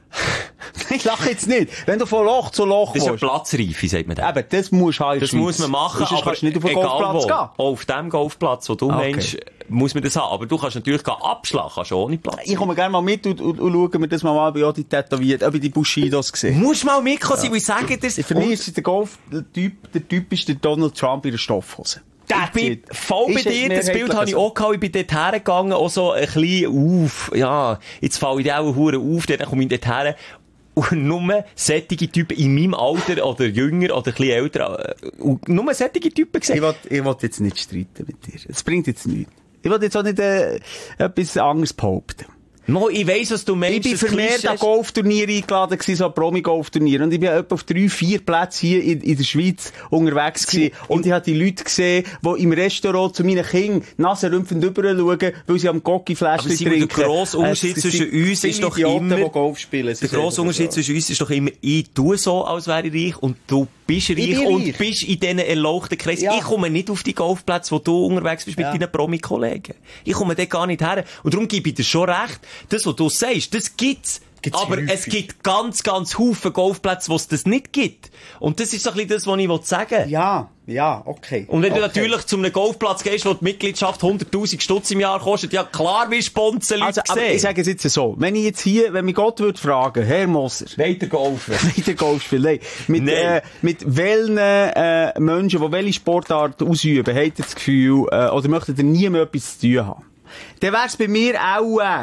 Ich lache jetzt nicht. Wenn du von Loch zu Loch Das ist eine willst. Platzreife, sagt man da. Eben, das musst du halt in Das der muss Schweiz. man machen, Sonst aber kannst du nicht auf den egal Golfplatz wo. gehen. Auch auf dem Golfplatz, wo du Ah, okay. meinst, muss man das haben. Aber du kannst natürlich gehen abschlagen, kannst du ohne Platz. Ich komme gerne mal mit und, und, und schauen wir das mal an, wie auch die tätowiert, ob ich die Bushidos gesehen. Du musst mal mitkommen, ja. Ich sage dir. Für mich ist der Golf-Typ, der typischste Donald Trump in der Stoffhose. Ich bin voll bei Ist es dir, das Bild mehrheitlich habe ich so? auch gehabt, ich bin dort hergegangen, auch so ein bisschen auf, ja, jetzt falle ich dir auch hure auf, dann komme ich dort her. Und nur sättige Typen in meinem Alter oder jünger oder ein bisschen älter, und nur sättige Typen Ich gesehen. will, ich will jetzt nicht streiten mit dir. Es bringt jetzt nichts. Ich will jetzt auch nicht äh, etwas anderes behaupten. No, ich weiss, was du meinst. Ich bin das vermehrt Klischee an ist- Golfturniere eingeladen gewesen, so Promi-Golfturniere. Und ich bin etwa auf drei, vier Plätzen hier in, in der Schweiz unterwegs gewesen. Und ich habe die Leute gesehen, die im Restaurant zu meinen Kindern nasenrümpfend rüberschauen, weil sie am Aber Gocki-Fläschchen Simon, der trinken. grosse Unterschied Es- es zwischen sind uns ist viele doch Idioten, immer- die Golf spielen. Es Der ist grosse einfach Unterschied so. zwischen uns ist doch immer, ich tue so, als wäre ich reich, und du bist reich bin und reich. bist in diesen erlauchten Kreisen. Ja. Ich komme nicht auf die Golfplätze, wo du unterwegs bist Ja. mit deinen Promi-Kollegen. Ich komme dort gar nicht her. Und darum gebe ich dir schon recht. Das, was du sagst, das gibt's. Gibt's Aber häufig. es gibt ganz, ganz Haufen Golfplätze, wo es das nicht gibt. Und das ist so ein bisschen das, was ich sagen will. Ja, ja, okay. Und wenn du okay. natürlich zu einem Golfplatz gehst, wo die Mitgliedschaft hunderttausend Stutz im Jahr kostet, ja klar, wie Sponsen Leute Also, aber sehen. ich sage es jetzt so. Wenn ich jetzt hier, wenn mich Gott würde fragen, Herr Moser, Weiter golfen. weiter Golf spielen, nein. Mit, Nein. äh, mit welchen, äh, Menschen, die welche Sportart ausüben, habt ihr das Gefühl, äh, oder möchtet ihr nie mehr etwas zu tun haben? Dann wär's bei mir auch, äh,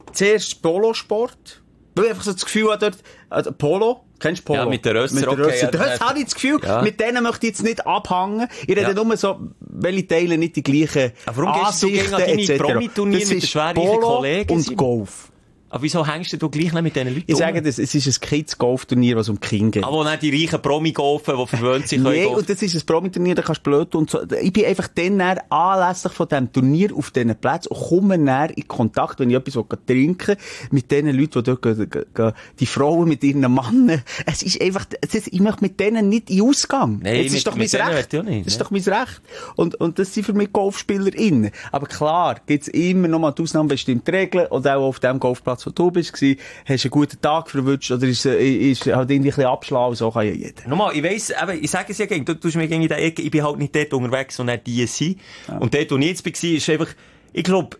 zuerst Polosport. Weil ich einfach so das Gefühl habe, dort, also Polo, kennst du Polo? Ja, mit den Rösser, mit den okay. Rösser. Ja, das habe ich das Gefühl, ja. mit denen möchte ich jetzt nicht abhängen. Ich rede Ja. nur so, welche Teile nicht die gleichen Aber warum gehst du Ansichten gegen an deine et cetera. Promi-Turniere Das mit ist den schwerreichen Polo Kollegen, und Simon? Golf. Aber wieso hängst du gleich nicht mit diesen Leuten Ich um? sage das, es ist ein Kids-Golf-Turnier, was um King geht. Aber wo nicht die reichen Promi-Golfen, die verwöhnt sind, Nee, können und das ist ein Promi-Turnier, da kannst du blöd und so. Ich bin einfach dann dann anlässlich von diesem Turnier auf diesen Plätzen und komme dann in Kontakt, wenn ich etwas trinken will, mit den Leuten, die dort gehen, gehen, gehen, die Frauen mit ihren Männern. Es ist einfach, es ist, ich möchte mit denen nicht in Ausgang. Nee, das mit- ist doch mein mit denen Recht. möchte ich auch nicht, Das ist ne? doch mein Recht. Und, und das sind für mich GolfspielerInnen. Aber klar, gibt's immer noch mal die Ausnahmen bestimmte Regeln, und auch auf dem Golfplatz, wo du bist, hast du einen guten Tag verwünscht, oder ist, ist halt irgendwie ein bisschen abschlagen, so kann ja jeder. Nochmal, ich weiss, eben, ich sage es ja gegen, du tust mir gegen in der Ecke, ich bin halt nicht dort unterwegs, wo nicht die sind. Ja. Und dort, wo ich jetzt war, ist einfach, ich glaube,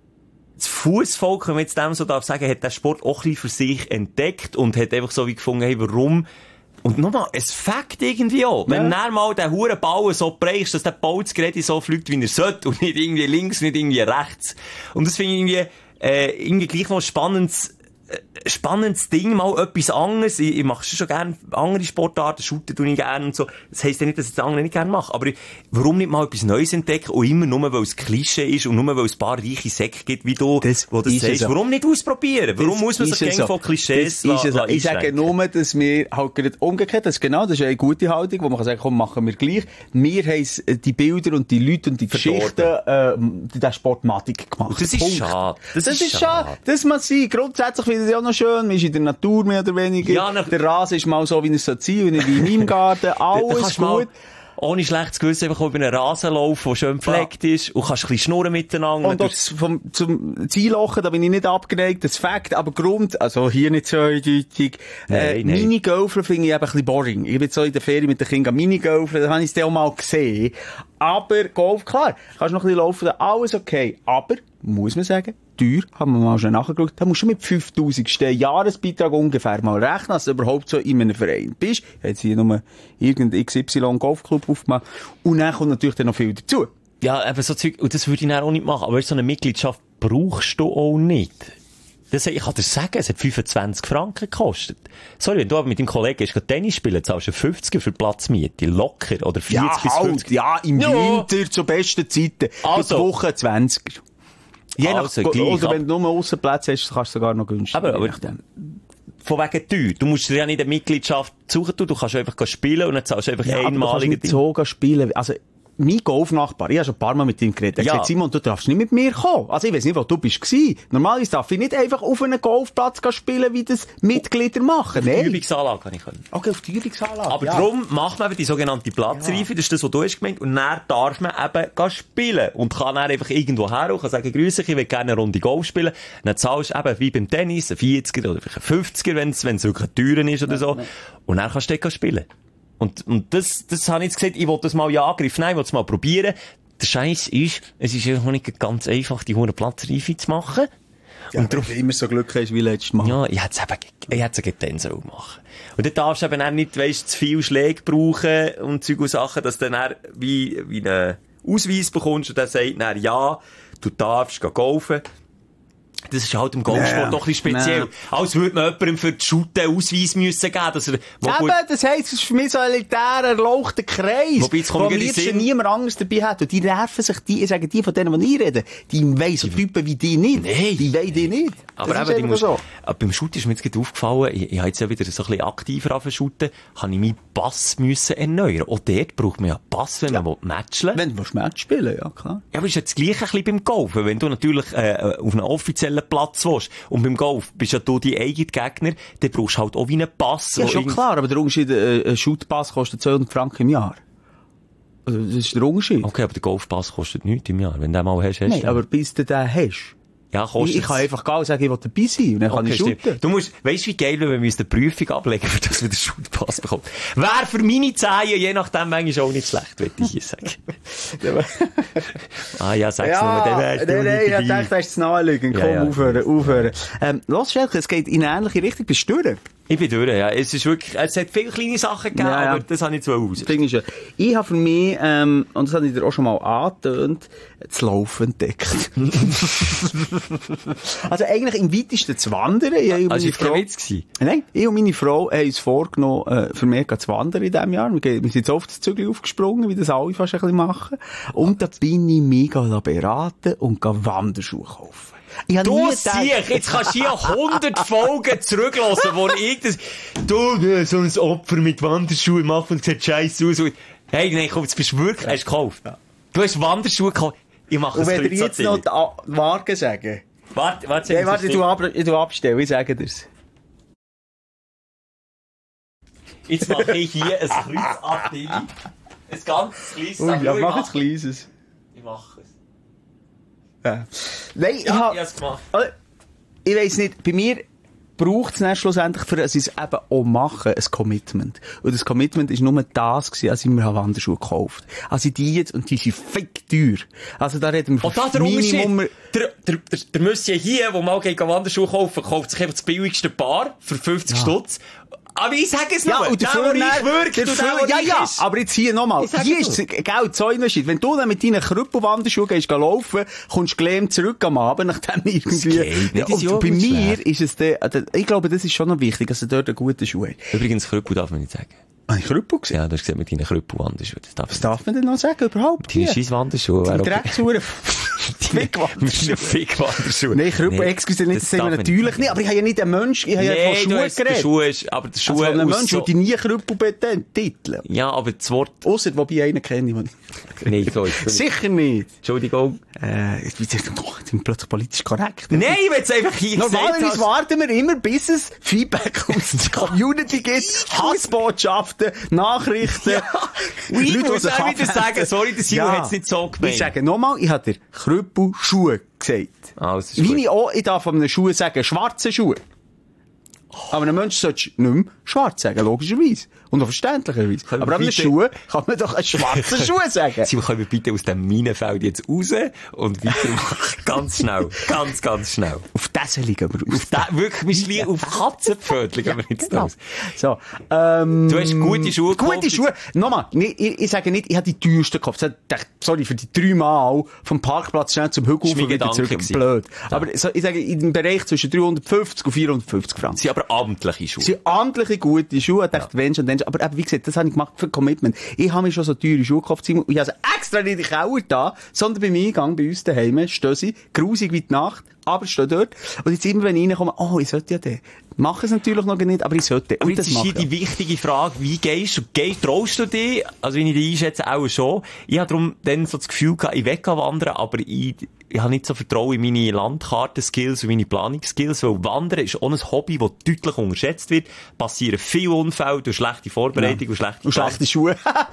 das Fußvolk, wenn man jetzt dem so darf sagen, hat den Sport auch ein bisschen für sich entdeckt und hat einfach so wie gefunden, hey, warum? Und nochmal, es fängt irgendwie auch. Ja. Wenn du mal den huren Ball so brechst, dass der Ballsgerät so fliegt, wie er sollte, und nicht irgendwie links, nicht irgendwie rechts. Und das finde ich irgendwie, äh, irgendwie gleich noch ein spannendes, äh, spannendes Ding, mal etwas anderes. Ich, ich mache schon gerne andere Sportarten, shooten tue ich gerne und so. Das heisst ja nicht, dass ich das andere nicht gerne mache. Aber ich, warum nicht mal etwas Neues entdecken? Und immer nur, weil es Klischee ist und nur, weil es ein paar reiche Säcke gibt, wie du, Das wo das ist sagst. so. Warum nicht ausprobieren? Warum Das muss man ist sich es gegen so. von Klischees Das ist es so. la- Ich sage einschränken? nur, dass wir halt gerade umgekehrt, das ist genau, das ist eine gute Haltung, wo man kann sagen, komm, machen wir gleich. Wir haben die Bilder und die Leute und die Geschichten, äh, den Sport matig gemacht. Und das ist Punkt. schade. Das, Das ist ist schade. schade. Das muss sein. Grundsätzlich finde ich es ja noch schön. Man ist in der Natur mehr oder weniger. Ja, nach- der Rasen ist mal so, wie es sein soll, und nicht wie in meinem Garten. Da Alles kannst du mal gut. ohne schlechtes Gewissen einfach über einen Rasen laufen, der schön gepflegt ist, und kannst ein bisschen schnurren miteinander. Und auch vom, zum Ziellochen, da bin ich nicht abgeneigt, das Fakt, aber Grund, also hier nicht so eindeutig, äh, Nein, nein. Minigolfen finde ich eben ein bisschen boring. Ich bin jetzt so in der Ferien mit den Kindern Minigolfen, da habe ich es dann auch mal gesehen. Aber Golf, klar, kannst noch ein bisschen laufen, alles okay. Aber, muss man sagen, teuer, haben wir mal schon nachgeschaut, da musst du mit fünftausend Steinen Jahresbeitrag ungefähr mal rechnen, dass du überhaupt so in einem Verein bist. Ich habe jetzt hier nur irgendein X Y Golfclub aufgemacht. Und dann kommt natürlich dann noch viel dazu. Ja, eben so Zeug, und das würde ich dann auch nicht machen. Aber so eine Mitgliedschaft brauchst du auch nicht. Das, ich kann dir sagen, es hat fünfundzwanzig Franken gekostet. Sorry, wenn du aber mit deinem Kollegen gehst, Tennis spielen, zahlst du fünfzig für Platzmiete. Locker. Oder vierzig Ja, bis halt, fünfzig. ja, im Ja. Winter zu besten Zeiten. Also. Mit Woche zwanziger. Je nach, Also, gleich, oder ab- wenn du nur Aussenplätze hast, kannst du sogar noch günstiger. Aber, aber, je nachdem. von wegen teuer. Du musst dir ja nicht eine Mitgliedschaft suchen, du kannst einfach spielen und dann zahlst du einfach Ja, aber du kannst einmalige nicht so gehen spielen. Also, mein Golfnachbar, ich habe schon ein paar Mal mit ihm geredet. Er Ja. hat gesagt, Simon, du darfst nicht mit mir kommen. Also, ich weiss nicht, wo du bist gewesen. Normalerweise darf ich nicht einfach auf einem Golfplatz gehen spielen, wie das Mitglieder machen. Die Nein. Übungsanlage kann ich können. Okay, auf die Übungsanlage. Aber ja. darum macht man eben die sogenannte Platzreife, das ist das, was du hast gemeint, und dann darf man eben gehen spielen. Und kann dann einfach irgendwo her und kann sagen, grüße, ich will gerne eine Runde Golf spielen. Dann zahlst du eben wie beim Tennis, ein vierziger oder vielleicht ein fünfziger, wenn es wirklich teuer ist oder so. Und dann kannst du dort gehen spielen. Und, und das, das habe ich jetzt gesagt, ich wollte das mal in Angriff nehmen, ich wollte es mal probieren. Der Scheiß ist, es ist einfach nicht ganz einfach, die hohe Platzreife zu machen. Ja, und darum immer so Glück hast wie letztes Mal. Ja, ich hätte es eben, ich hätte es dann so machen. Und dann darfst du eben auch nicht, weisst, zu viel Schläge brauchen und Zeug und Sachen, dass du dann wie, wie einen Ausweis bekommst und der sagt dann, ja, du darfst gehen golfen. Das ist halt im Golfsport Nee, doch ein bisschen speziell. nee. Als würde man jemandem für die Shooten Ausweis müssen geben, dass er, wo Eben, gut- das heisst, es ist für mich so ein elitär erlauchter Kreis, Wobei, jetzt wo komme am ich in den liebsten Sinn- niemand anderes dabei hat. Und die nerven sich, die, ich sage, die von denen, die ich rede, die weiss so Typen wie die nicht. Nee. Die wollen die nicht. Aber das eben, ist die musst, so. aber beim Shooten ist mir jetzt gerade aufgefallen, ich, ich habe jetzt ja wieder so ein bisschen aktiver angefangen, habe ich meinen Pass müssen erneuern. Auch dort braucht man ja Pass, wenn Ja. man matchen will. Wenn du Match spielen, ja, klar. Ja, aber ist ja das Gleiche ein bisschen beim Golfen. Wenn du natürlich äh, auf einem offiziellen Platz willst und beim Golf bist ja du die eigene Gegner, dann brauchst du halt auch wie einen Pass. Ja, wo schon irgend- klar, aber der Unterschied, äh, ein Shootpass kostet zweihundert Franken im Jahr. Also, das ist der Unterschied. Okay, aber der Golfpass kostet nichts im Jahr. Wenn du den mal hast, hast Nein, du aber bis du den hast. ja, Ich, kostet ich kann einfach gehen und sagen, ich will dabei sein, und dann kann Okay, ich shooten. stimmt. Du musst, weisst du, wie geil, wenn wir uns eine Prüfung ablegen, für das wir den Shootpass bekommen. Wäre für meine Zehen, je nachdem, manchmal auch nicht schlecht, würde ich hier sagen. ah ja, sag's Ja, nur, dann wärst du nein, nein, nicht ich dabei. dachte, das ist zu naheliegend. Ja, Komm, ja. aufhören, aufhören. Ähm, los, Schelke, es geht in eine ähnliche Richtung. Bist du durch? Ich bin durch, ja. Es ist wirklich, es hat viele kleine Sachen gegeben, Ja, ja. aber das habe ich so aus. Ding ist ja, ich habe für mich, ähm, und das habe ich dir auch schon mal angetönt, das Laufen entdeckt. Also eigentlich im weitesten zu wandern. Ich und Also, meine ich war kein Witz gewesen. Nein, ich und meine Frau haben uns vorgenommen, äh, für mich zu wandern in diesem Jahr. Wir, gehen, wir sind jetzt auf das Zügel aufgesprungen, wie das alle fast ein bisschen machen. Und da bin ich mich beraten und gehe Wanderschuhe kaufen. Ich habe Du nie siehst, jetzt kannst du hier hundert Folgen zurücklassen, wo ich das, du, ne, so ein Opfer mit Wanderschuhen macht und sieht scheiße aus. Hey, nein, komm, jetzt bist du wirklich, hast du gekauft. Du hast Wanderschuhe gekauft. Ich mache Und das wenn ihr jetzt noch die A- Marke sagen. Warte, warte, Ja, warte, ich tu ab, ich tu abstellen, ich sage dir's. Jetzt mache ich hier ein kleines Abdini. Ein ganz kleines. Ui, Sag, ja, ich mach mach- jetzt kleines. Ich mache es. Ja. Nein, ich Ja, hab, ich habe es gemacht. Also, ich weiss nicht, bei mir braucht es dann schlussendlich, für dass sie es eben auch machen, ein Commitment. Und das Commitment ist nur das gewesen, als ich mir Wanderschuhe gekauft habe. Also die jetzt, und die sind fick teuer. Also da reden wir Und da der Unterschied. Minimum... Der, der, der, der Monsieur hier, der mal gegen Wanderschuhe kaufen, kauft sich einfach das billigste Paar für fünfzig Ja. Stutz. Aber ich sage es Ja, nur, und der, dafür, der reich wirkt, dafür, und der, der ja, reich ja, ist. aber jetzt hier nochmal. Ich sag Hier es ist Geld, so Unterschied. Wenn du dann mit deinen Krüppelwanderschuhen gehst, gehen laufen, kommst du gelähmt zurück am Abend, nachdem irgendwie... geht nicht, Ja, das ist ja und bei nicht mir schwer. ist es der, der, ich glaube, das ist schon noch wichtig, dass er dort einen guten Schuh hat. Übrigens, Krüppel darf man nicht sagen. Habe ich Krüppel gesehen? Ja, du hast gesagt, mit deinen Krüppel-Wanderschuhen. Das darf Was darf man denn noch sagen, überhaupt? Deine Hier? scheiß Wanderschuhe. Die wäre okay. Dreckshuren. Mit deinen Fick-Wanderschuhen. Nein, Krüppel, excuse nicht, das sagen wir darf man natürlich sagen. nicht, aber ich habe ja nicht einen Mensch, ich habe ja Nee, von du Schuhen hast von geredet. Schuhe, aber die Schuhe Also von einem aus Mensch, so... der nie Krüppel betiteln. Ja, aber das Wort... Ausser, wobei einen kenne ich. den ich- Nein, so ist Sicher nicht. Entschuldigung. Äh, jetzt bin ich oh, jetzt bin ich plötzlich politisch korrekt. Nein, ich will es einfach hier Normalerweise gesagt haben. warten wir immer, bis es Feedback aus der Community gibt, Hassbotschaften, Nachrichten. Ja. Und ich Leute, muss die sich auch wieder abwenden. sagen, sorry, der Simon hat es nicht so gemeint. Ich sage nochmal, ich habe dir Krüppelschuhe gesagt. Ah, das ist Wie gut. ich auch, ich darf von einem Schuh sagen, schwarze Schuhe. Aber einem Menschen solltest du nicht mehr schwarz sagen, logischerweise. Und auch verständlicherweise. Können Aber wir an einem bitte- Schuh kann man doch einen schwarzen Schuh sagen. Simon, können wir bitte aus dem Minenfeld jetzt raus und weitermachen? Ganz schnell. Ganz, ganz schnell. Auf das liegen wir aus. Da, wirklich, wir schließen auf Katzenpfötchen gehen wir jetzt Genau. los. So, ähm, Du hast gute Schuhe Gute gekauft. Schuhe. Nochmal, ich, ich, ich sage nicht, ich habe die teuersten gekauft. Ich dachte, sorry, für die drei Mal vom Parkplatz schnell zum Hügel Das war und mein wieder Gedanke zurück. gewesen. Blöd. Aber so, ich sage, in dem Bereich zwischen dreihundertfünfzig und vierhundertfünfzig Franken. Das sind aber amtliche Schuhe. Das sind amtliche, gute Schuhe. Ich dachte, wenn schon, dann schon. Aber eben, wie gesagt, das habe ich gemacht für Commitment. Ich habe mir schon so teure Schuhe gekauft, Simon, und ich habe sie extra nicht in die Keller da, sondern beim Eingang bei uns daheim stehen sie, grusig wie die Nacht, aber stehen dort. Und jetzt immer, wenn ich reinkomme, oh, ich sollte ja den. Mache es natürlich noch nicht, aber ich sollte. Aber Und jetzt das ist hier mache die ich. wichtige Frage, wie gehst du, gehst, traust du dich? Also, wenn ich dich einschätze, auch schon. Ich habe darum dann so das Gefühl gehabt, ich will wandern, aber ich, ich habe nicht so Vertrauen in meine Landkarten-Skills und meine Planungsskills, weil Wandern ist auch ein Hobby, das deutlich unterschätzt wird. Passieren viele Unfälle durch schlechte Vorbereitung und schlechte Und schlechte Schuhe.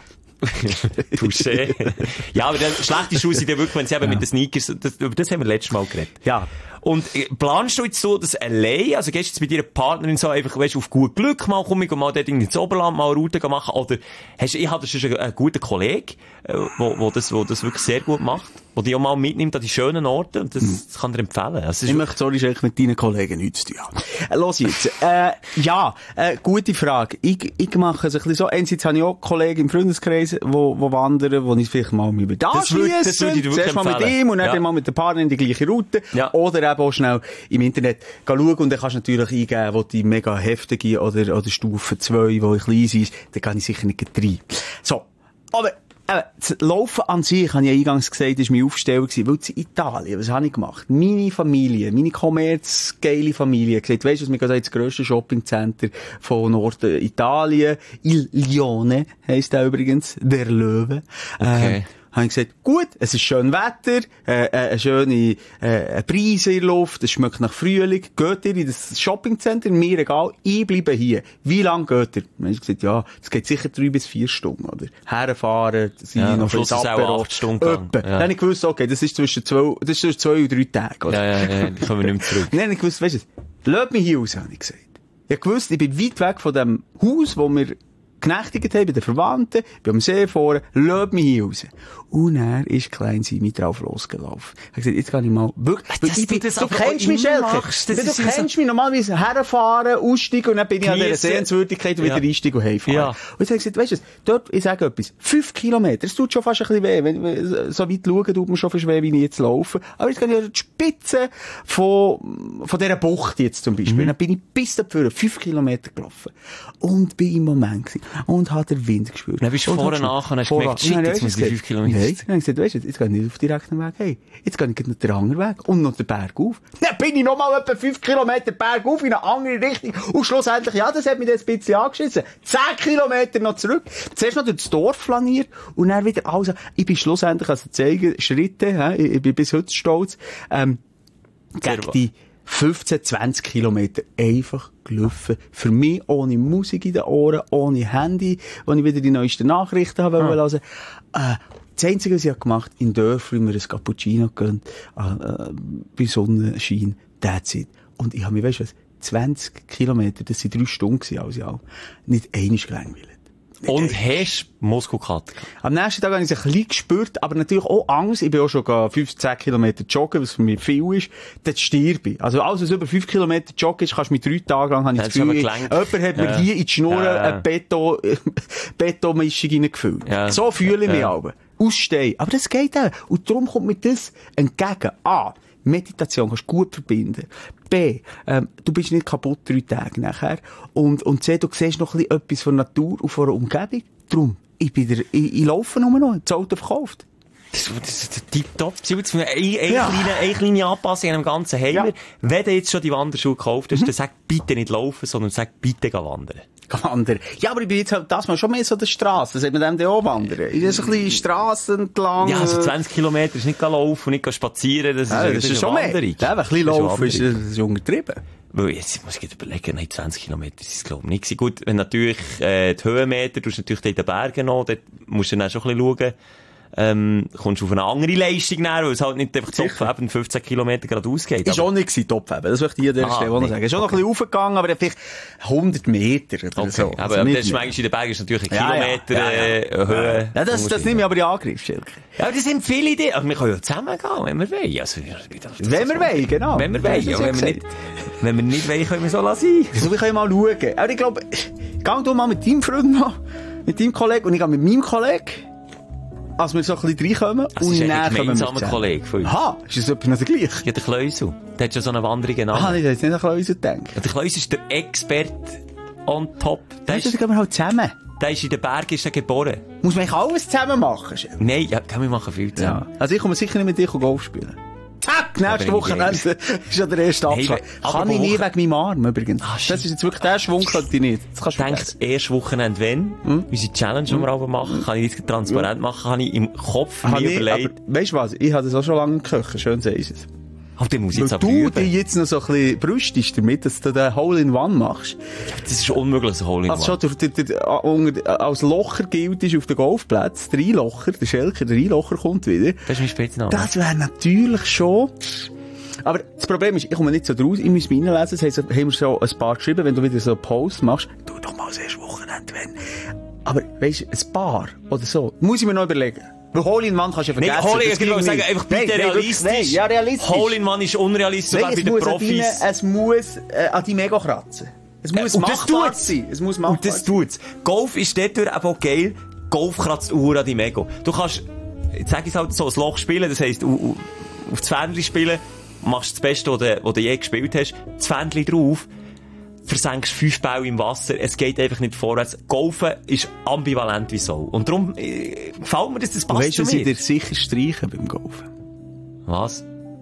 Touché. Ja, aber dann, schlechte Schuhe sind ja wirklich, wenn sie eben mit den Sneakers, das, über das haben wir letztes Mal geredet. Ja. Und äh, planst du jetzt so das allein? Also gehst du jetzt mit deiner Partnerin so einfach, weißt, auf gut Glück mal, komm ich mal dort ins Oberland mal eine Route machen? Oder hast du, ich habe schon einen, einen guten Kollegen, äh, wo, wo das, wo das wirklich sehr gut macht, wo dich auch mal mitnimmt an die schönen Orte, und das, das kann dir empfehlen. Also, es Ich ist möchte, sorry, Schelk, mit deinen Kollegen nichts zu tun haben. Äh, los jetzt. Äh, ja, äh, gute Frage. Ich, ich mache es ein bisschen so. Einerseits habe ich auch Kollegen im Freundeskreis, wo, wo wandern, wo ich vielleicht mal mit da Das würde- das würde ich dir wirklich Zuerst mal mit empfehlen. ihm und dann Ja. mal mit der Partnerin die gleiche Route. Ja. Oder eben auch schnell im Internet schauen. Und dann kannst du natürlich eingeben, wo die mega heftige oder, oder Stufe zwei, wo ich klein ist. Dann kann ich sicher nicht rein. So. Aber, Äh, das Laufen an sich, habe ich ja eingangs gesagt, ist mein Aufsteller gewesen. Weil in Italien, was habe ich gemacht? Meine Familie, meine kommerzgeile Familie, gesagt, weisst du, wir gehen ins grösste Shoppingcenter von Norditalien. Il Lione heisst der übrigens, der Löwe. Okay. Äh, habe ich gesagt, gut, es ist schön Wetter, äh, äh, eine schöne äh, Preise in der Luft, es schmeckt nach Frühling. Geht ihr in das Shoppingcenter? Mir egal, ich bleibe hier. Wie lange geht ihr? Dann habe ich gesagt, ja, es geht sicher drei bis vier Stunden, oder? Herfahren, sind Ja, am noch Schluss fürs ist es auch Apero. acht Stunden gegangen. Etwa. Ja. Dann habe ich gewusst, okay, das ist zwischen zwei, das ist zwischen zwei und drei Tage, oder? Ja, ja, ja, die kommen nicht mehr zurück. Dann habe ich gewusst, weisst du, lass mich hier raus, habe ich gesagt. Ich habe gewusst, ich bin weit weg von dem Haus, wo wir genächtigt haben bei den Verwandten, bei am See vorne, lasst mich hier raus. Und er ist klein Simi drauf losgelaufen. Er hat gesagt, jetzt kann ich mal, wirklich, Das, ich bin, du das du kennst mich, Schelke. Du kennst mich normalerweise herfahren, aussteigen und dann bin ich an dieser Sehenswürdigkeit und wieder ja. einsteigen und heimfahren. Ja. Und jetzt habe ich gesagt, weisst du, dort, ich sage etwas, fünf Kilometer, es tut schon fast ein bisschen weh, wenn, so weit schauen, tut mir schon fast weh, wie ich jetzt laufe. Aber jetzt kann ich an die Spitze von, von dieser Bucht jetzt zum Beispiel. Mhm. Dann bin ich bis dahin fünf Kilometer gelaufen. Und bin im Moment gewesen. Und habe den Wind gespürt. Dann bist du vorne nach und hast gemerkt, shit, jetzt muss ich fünf Kilometer. Nein, dann habe ich gesagt, weisst du, jetzt gehe ich nicht auf den direkten Weg. Hey, jetzt gehe ich noch den anderen Weg und noch den Berg auf. Dann bin ich noch mal etwa fünf Kilometer Berg auf in eine andere Richtung. Und schlussendlich, ja, das hat mich jetzt ein bisschen angeschissen. Zehn Kilometer noch zurück. Zuerst noch durch das Dorf flaniert und dann wieder, also, ich bin schlussendlich, also zeigen, Schritte, he, ich, ich bin bis heute stolz, ähm, gegen die fünfzehn, zwanzig Kilometer einfach gelaufen. Für mich ohne Musik in den Ohren, ohne Handy, wo ich wieder die neuesten Nachrichten habe ah. hören. Äh, das Einzige, was ich gemacht habe, in Dörfern, mir ein Cappuccino gegönnt, äh, bei Sonnenschein, that's it. Und ich habe mich, weißt du was, zwanzig Kilometer, das sind drei Stunden gewesen, alles ja, nicht einmal gelangweilt. Und hast Muskelkater gehabt? Am nächsten Tag habe ich es ein bisschen gespürt, aber natürlich auch Angst. Ich bin auch schon fünf, zehn Kilometer joggen, was für mich viel ist. Dort stirb ich. Also alles, was über fünf Kilometer joggen ist, kannst du mich drei Tage lang, habe ich das Gefühl, jemand hat ja. mir hier in die Schnur ja. eine Beton, Betonmischung reingefüllt. Ja. So fühle ich mich ja. aber. Ausstehen. Aber das geht auch. Und darum kommt mir das entgegen. A. Meditation kannst du gut verbinden. B. Ähm, du bist nicht kaputt drei Tage nachher. Und, und C. Du siehst noch ein bisschen etwas von der Natur und von der Umgebung. Darum, ich bin der, ich, ich laufe nur noch, das Auto verkauft. Das, das ist der Tip-Top. Eine, eine, ja. kleine, eine kleine Anpassung an dem ganzen Heimer. Ja. Wenn du jetzt schon die Wanderschuhe gekauft hast, mhm. dann sag bitte nicht laufen, sondern sag bitte gehen wandern. Wandern. Ja, aber ich bin jetzt halt das mal schon mehr so der Straße. Sagt man dem dann auch wandern? Ist das ein bisschen Straßen entlang? Ja, also zwanzig Kilometer ist nicht laufen, nicht spazieren, das ist, ja, das ist, ist schon Wanderung. Mehr. Ja, ein bisschen laufen ist, ist, ist untertrieben. Weil jetzt muss ich überlegen, nein, zwanzig Kilometer ist es, glaube ich, nicht. Gut, wenn natürlich, äh, die Höhenmeter, du hast natürlich in den Bergen noch, dort musst du dann schon ein bisschen schauen. Ähm, kommst du auf eine andere Leistung näher, weil es halt nicht einfach Topfeben fünfzehn Kilometer gerade ausgeht. Ist auch nicht gewesen, Topfeben. Das möchte ich an dieser Stelle auch noch sagen. Ist schon okay. noch ein bisschen aufgegangen, aber vielleicht hundert Meter oder okay. so. Aber, also aber das ist manchmal in den Bergen ist natürlich ein ja, Kilometer ja, ja, ja. Äh, Höhe. Ja, das, das nehme ich aber in Angriff, Schelke. Ja, aber das sind viele Ideen. Also, wir können ja zusammen gehen, wenn wir wollen. Also, wenn wir wollen, genau. Wenn wir wollen. Ja, wenn, wir nicht, wenn wir nicht wollen, können wir so lassen. So, wir können mal schauen. Aber ich glaube, geh du mal mit deinem Freund noch, mit deinem Kollegen und ich gehe mit meinem Kollegen. Als wir so ein bisschen reinkommen das und dann kommen wir ein gemeinsamer Kollege von uns. Aha, ist das etwas noch der gleiche? Ja, der Kleusel. Der hat schon so eine Wanderung genannt. Ah, ich hätte jetzt nicht an Kleusel gedacht. Ja, der Kleusel ist der Experte on top. Der ist, das gehen wir halt zusammen. Der ist in den Bergen ist er geboren. Muss man eigentlich alles zusammen machen? Nein, ja, wir machen viel zusammen. Ja. Also ich komme sicher nicht mit dir Golf spielen. Zack, nächste Woche ist ja der erste Abschlag. Hey, kann ich nie wegen meinem Arm übrigens. Ah, das ist jetzt wirklich der Schwung, könnte ich nicht. Das kannst du denkt, erste Wochenende wenn? Hm? Unsere Challenge, die wir aber machen, kann ich das transparent hm? machen, habe ich im Kopf mir überlegt. Aber, weißt du was? Ich habe das auch schon lange gekocht. Schön sagst du es. Auf den muss ich jetzt aber du üben. dich jetzt noch so ein bisschen brüstest damit, dass du den Hole-in-One machst. Ja, das ist unmöglich, ein Hole-in-One. Also schon, der, der, der, als Locher gilt ist auf den Golfplatz, der Einlocher, der Schelker, der Einlocher kommt wieder. Das ist mein Spitzname. Das wäre natürlich schon... Aber das Problem ist, ich komme nicht so draus, ich muss mich reinlesen, das heisst, haben wir so ein paar geschrieben, wenn du wieder so einen Post machst, tu doch mal das erste Wochenende, wenn. Aber, weisst du, ein paar oder so, muss ich mir noch überlegen. Weil Hole-in-One kannst du ja vergessen. Nein, Hole-in-One, ich sagen, einfach bitte nein, realistisch. Nein, ja, realistisch. Hole-in-One ist unrealistisch, sogar bei den Profis. Deine, es muss äh, an die Mega kratzen. Es muss äh, machbar sein. Es muss machbar und das tut's. Golf ist dort aber auch geil. Golf kratzt Uhr an die Mega. Du kannst, jetzt sag ich halt so, ein Loch spielen, das heisst, auf das Fähnchen spielen, machst das Beste, was du, was du je gespielt hast, das Fähnchen drauf, versenkst fünf Bälle im Wasser, es geht einfach nicht vorwärts. Golfen ist ambivalent wie so. Und darum äh, gefällt mir das, das passt weißt, zu mir. Weißt du, was ich dir sicher streichen beim Golfen? Was?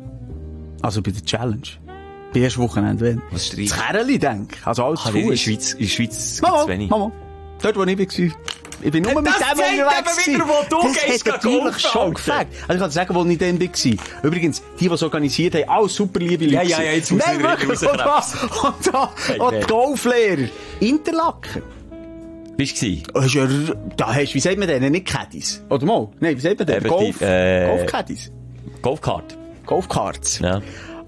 Also bei der Challenge. Bei ersten Wochenende, wenn. Was streichen? Das Kerli, denke ich. Also alles Ach, in der Schweiz, in der Schweiz Mama, gibt's wenig. Mama. Dort, wo ich war. Ich bin nur mit dem unterwegs wieder, wo du das gehst, hat natürlich schon gefällt. Also ich kann sagen, wo ich dann war. Übrigens, die, die es organisiert haben, alles super liebe Leute. Ja, ja, ja, jetzt muss Nein, ich wirklich. Und da, und da, hey, und die Golflehrer. Interlaken. Bist du gewesen? Hast ja, da hast, wie sagt man denn? Nicht Caddies. Oder mal? Nein, wie sagt man denn? Golf, äh, Golf-Caddies. Golfkart. Golfkarts. Ja.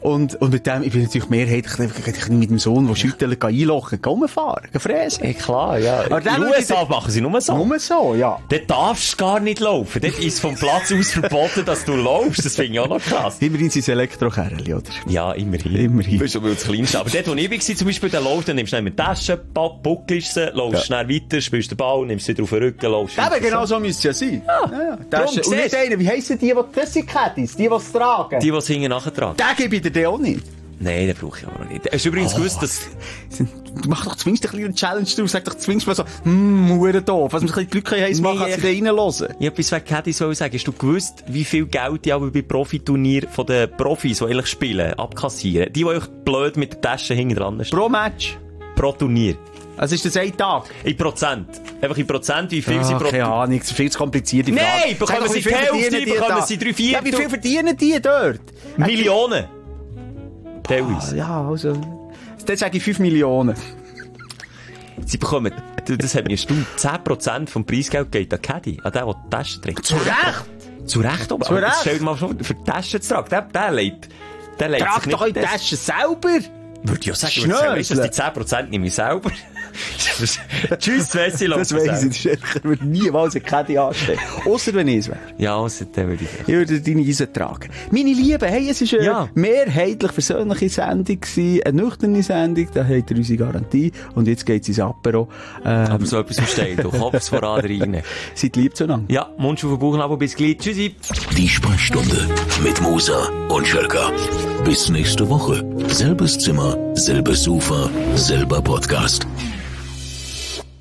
Und, und mit dem, ich bin natürlich mehrheitlich ich mit dem Sohn, der Schüttler einlochen, gehen fahren, gehen fräsen. Ja, klar, ja. Aber In den U S A machen sie nur so. Nur so, ja. Dort darfst du gar nicht laufen. Dort ist vom Platz aus verboten, dass du laufst. Das finde ich auch noch krass. Immerhin sind es Elektrokerli, oder? Ja, immerhin. Immerhin. Du bist schon das Kleinste. Aber dort, wo ich war, zum Beispiel, dann laufst du, nimmst du mit Taschen, buckelst sie, laufst ja. schnell weiter, spielst den Ball, nimmst sie wieder auf den Rücken, laufst weiter. Eben, genau so müsste es ja sein. Ja. Ja, ja. Das Drum, ist, und nicht einer, wie heissen die, die, das sind Caddies, die, die es tragen? Die, die es hinten nachtragen. Den gebe ich dir den auch nicht. Nein, den brauche ich aber noch nicht. Hast du übrigens oh, gewusst, dass... Mach doch zumindest ein bisschen Challenge draus. Sag doch zumindest mal so, hm, Hure doof. Was wir ein bisschen Glück haben, machen, kann sie da reinhören. Ich hab etwas wegen Caddy sagen. Hast du gewusst, wie viel Geld die aber bei Profiturnieren von den Profis, die eigentlich spielen, abkassieren? Die, die euch blöd mit der Tasche hinten dran stehen. Pro Match? Pro Turnier. Also ist das ein Tag? In Prozent. Einfach in Prozent, wie viel ah, sie pro... Keine Ahnung, das ist viel zu kompliziert. Nein, bekommen sie die Hälfte, bekommen sie drei, vier... Ja, wie viel verdienen die dort? Millionen. Ah, ja, also... Dann sage ich fünf Millionen. Sie bekommen, das hat mir erstaunt, zehn Prozent vom Preisgeld geht an Caddy, an den, der die Tasche trägt. Zu Recht? Zu Recht, aber. Zu Recht? Stell dir mal vor, für die Tasche zu tragen, der, der legt, der legt Trag doch eure Tasche selber! Würde ich auch sagen, Schnell, weißt du, dass die zehn Prozent nehme ich selber. Tschüss, Messi, das weiss ich, ich würde niemals eine Caddy anstellen. Ausser wenn ich es wäre. Ja, ausser dann würde ich. Ich würde deine Eisen tragen. Meine Lieben, hey, es war eine ja. mehrheitlich versöhnliche Sendung gewesen, eine nüchterne Sendung, da habt ihr unsere Garantie. Und jetzt geht's ins Apero. Ähm, Aber so etwas versteht, du kommst voran rein. Seid lieb zueinander. Ja, Mund auf den Bauch, aber bis gleich. Tschüssi. Die Sprechstunde mit Musa und Schelka. Bis nächste Woche. Selbes Zimmer, selbes Sofa, selber Podcast.